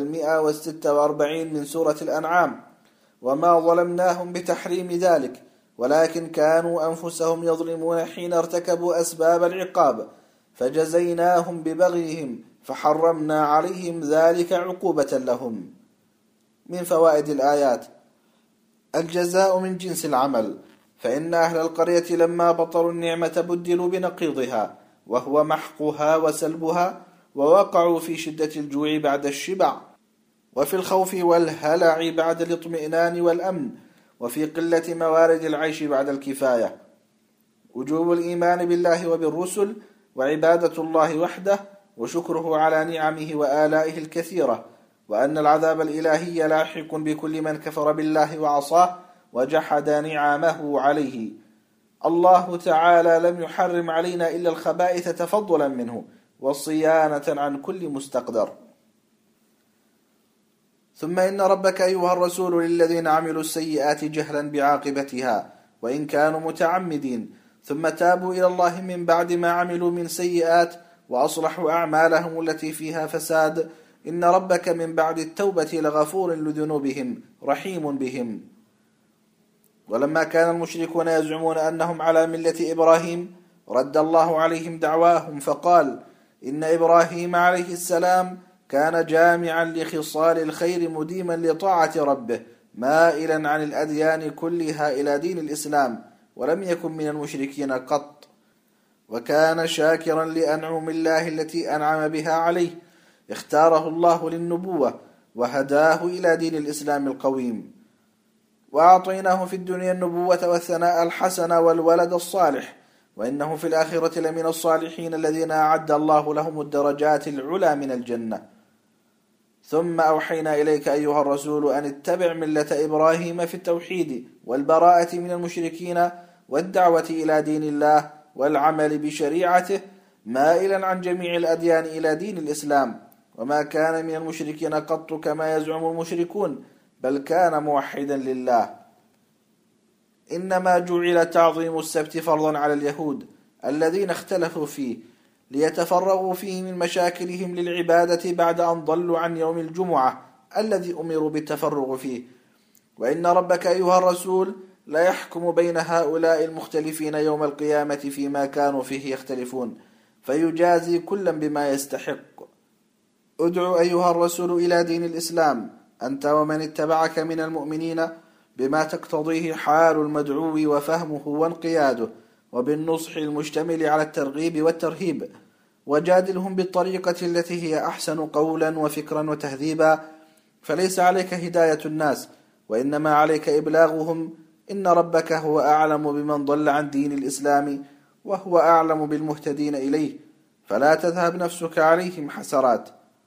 146 من سورة الأنعام. وما ظلمناهم بتحريم ذلك ولكن كانوا أنفسهم يظلمون حين ارتكبوا أسباب العقاب فجزيناهم ببغيهم فحرمنا عليهم ذلك عقوبة لهم. من فوائد الآيات: الجزاء من جنس العمل، فإن أهل القرية لما بطروا النعمة بدلوا بنقيضها وهو محقها وسلبها، ووقعوا في شدة الجوع بعد الشبع، وفي الخوف والهلع بعد الاطمئنان والأمن، وفي قلة موارد العيش بعد الكفاية. وجوب الإيمان بالله وبالرسل وعبادة الله وحده وشكره على نعمه وآلائه الكثيرة، وأن العذاب الإلهي لاحق بكل من كفر بالله وعصاه وجحد نعمه عليه. الله تعالى لم يحرم علينا إلا الخبائث تفضلا منه وصيانة عن كل مستقدر. ثم إن ربك أيها الرسول للذين عملوا السيئات جهلا بعاقبتها وإن كانوا متعمدين ثم تابوا إلى الله من بعد ما عملوا من سيئات وأصلحوا أعمالهم التي فيها فساد، إن ربك من بعد التوبة لغفور لذنوبهم رحيم بهم. ولما كان المشركون يزعمون أنهم على ملة إبراهيم رد الله عليهم دعواهم فقال: إن إبراهيم عليه السلام كان جامعا لخصال الخير مديما لطاعة ربه مائلا عن الأديان كلها إلى دين الإسلام ولم يكن من المشركين قط، وكان شاكرا لأنعم الله التي أنعم بها عليه، اختاره الله للنبوة وهداه إلى دين الإسلام القويم، وأعطيناه في الدنيا النبوة والثناء الحسن والولد الصالح، وإنه في الآخرة لمن الصالحين الذين أعد الله لهم الدرجات العلى من الجنة. ثم أوحينا إليك أيها الرسول أن اتبع ملة إبراهيم في التوحيد والبراءة من المشركين والدعوة إلى دين الله والعمل بشريعته مائلا عن جميع الأديان إلى دين الإسلام، وما كان من المشركين قط كما يزعم المشركون، بل كان موحدا لله. إنما جعل تعظيم السبت فرضا على اليهود الذين اختلفوا فيه ليتفرغوا فيه من مشاكلهم للعبادة بعد أن ضلوا عن يوم الجمعة الذي أمروا بالتفرغ فيه. وإن ربك أيها الرسول لا يحكم بين هؤلاء المختلفين يوم القيامة فيما كانوا فيه يختلفون فيجازي كلا بما يستحق. ادعو أيها الرسول إلى دين الإسلام أنت ومن اتبعك من المؤمنين بما تقتضيه حال المدعو وفهمه وانقياده، وبالنصح المشتمل على الترغيب والترهيب، وجادلهم بالطريقة التي هي أحسن قولا وفكرا وتهذيبا، فليس عليك هداية الناس وإنما عليك إبلاغهم. إن ربك هو أعلم بمن ضل عن دين الإسلام وهو أعلم بالمهتدين إليه، فلا تذهب نفسك عليهم حسرات.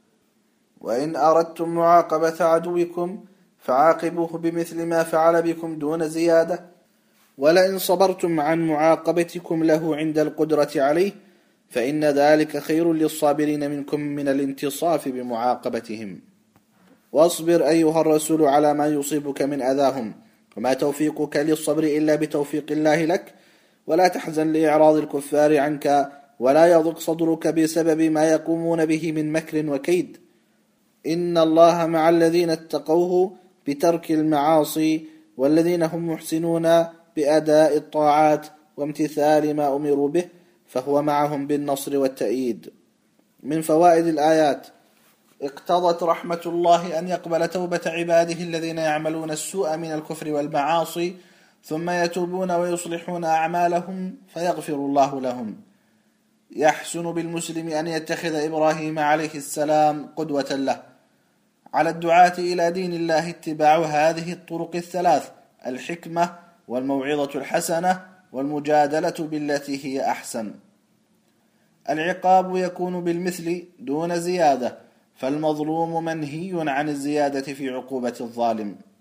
وإن أردتم معاقبة عدوكم فعاقبوه بمثل ما فعل بكم دون زيادة، ولئن صبرتم عن معاقبتكم له عند القدرة عليه فإن ذلك خير للصابرين منكم من الانتصاف بمعاقبتهم. واصبر أيها الرسول على ما يصيبك من أذاهم، وما توفيقك للصبر إلا بتوفيق الله لك، ولا تحزن لإعراض الكفار عنك، ولا يضق صدرك بسبب ما يقومون به من مكر وكيد. إن الله مع الذين اتقوه بترك المعاصي والذين هم محسنون بأداء الطاعات وامتثال ما أمروا به، فهو معهم بالنصر والتأييد. من فوائد الآيات: اقتضت رحمة الله أن يقبل توبة عباده الذين يعملون السوء من الكفر والمعاصي ثم يتوبون ويصلحون أعمالهم فيغفر الله لهم. يحسن بالمسلم أن يتخذ إبراهيم عليه السلام قدوة له. على الدعاة إلى دين الله اتباع هذه الطرق الثلاث: الحكمة والموعظة الحسنة والمجادلة بالتي هي أحسن. العقاب يكون بالمثل دون زيادة، فالمظلوم منهي عن الزيادة في عقوبة الظالم.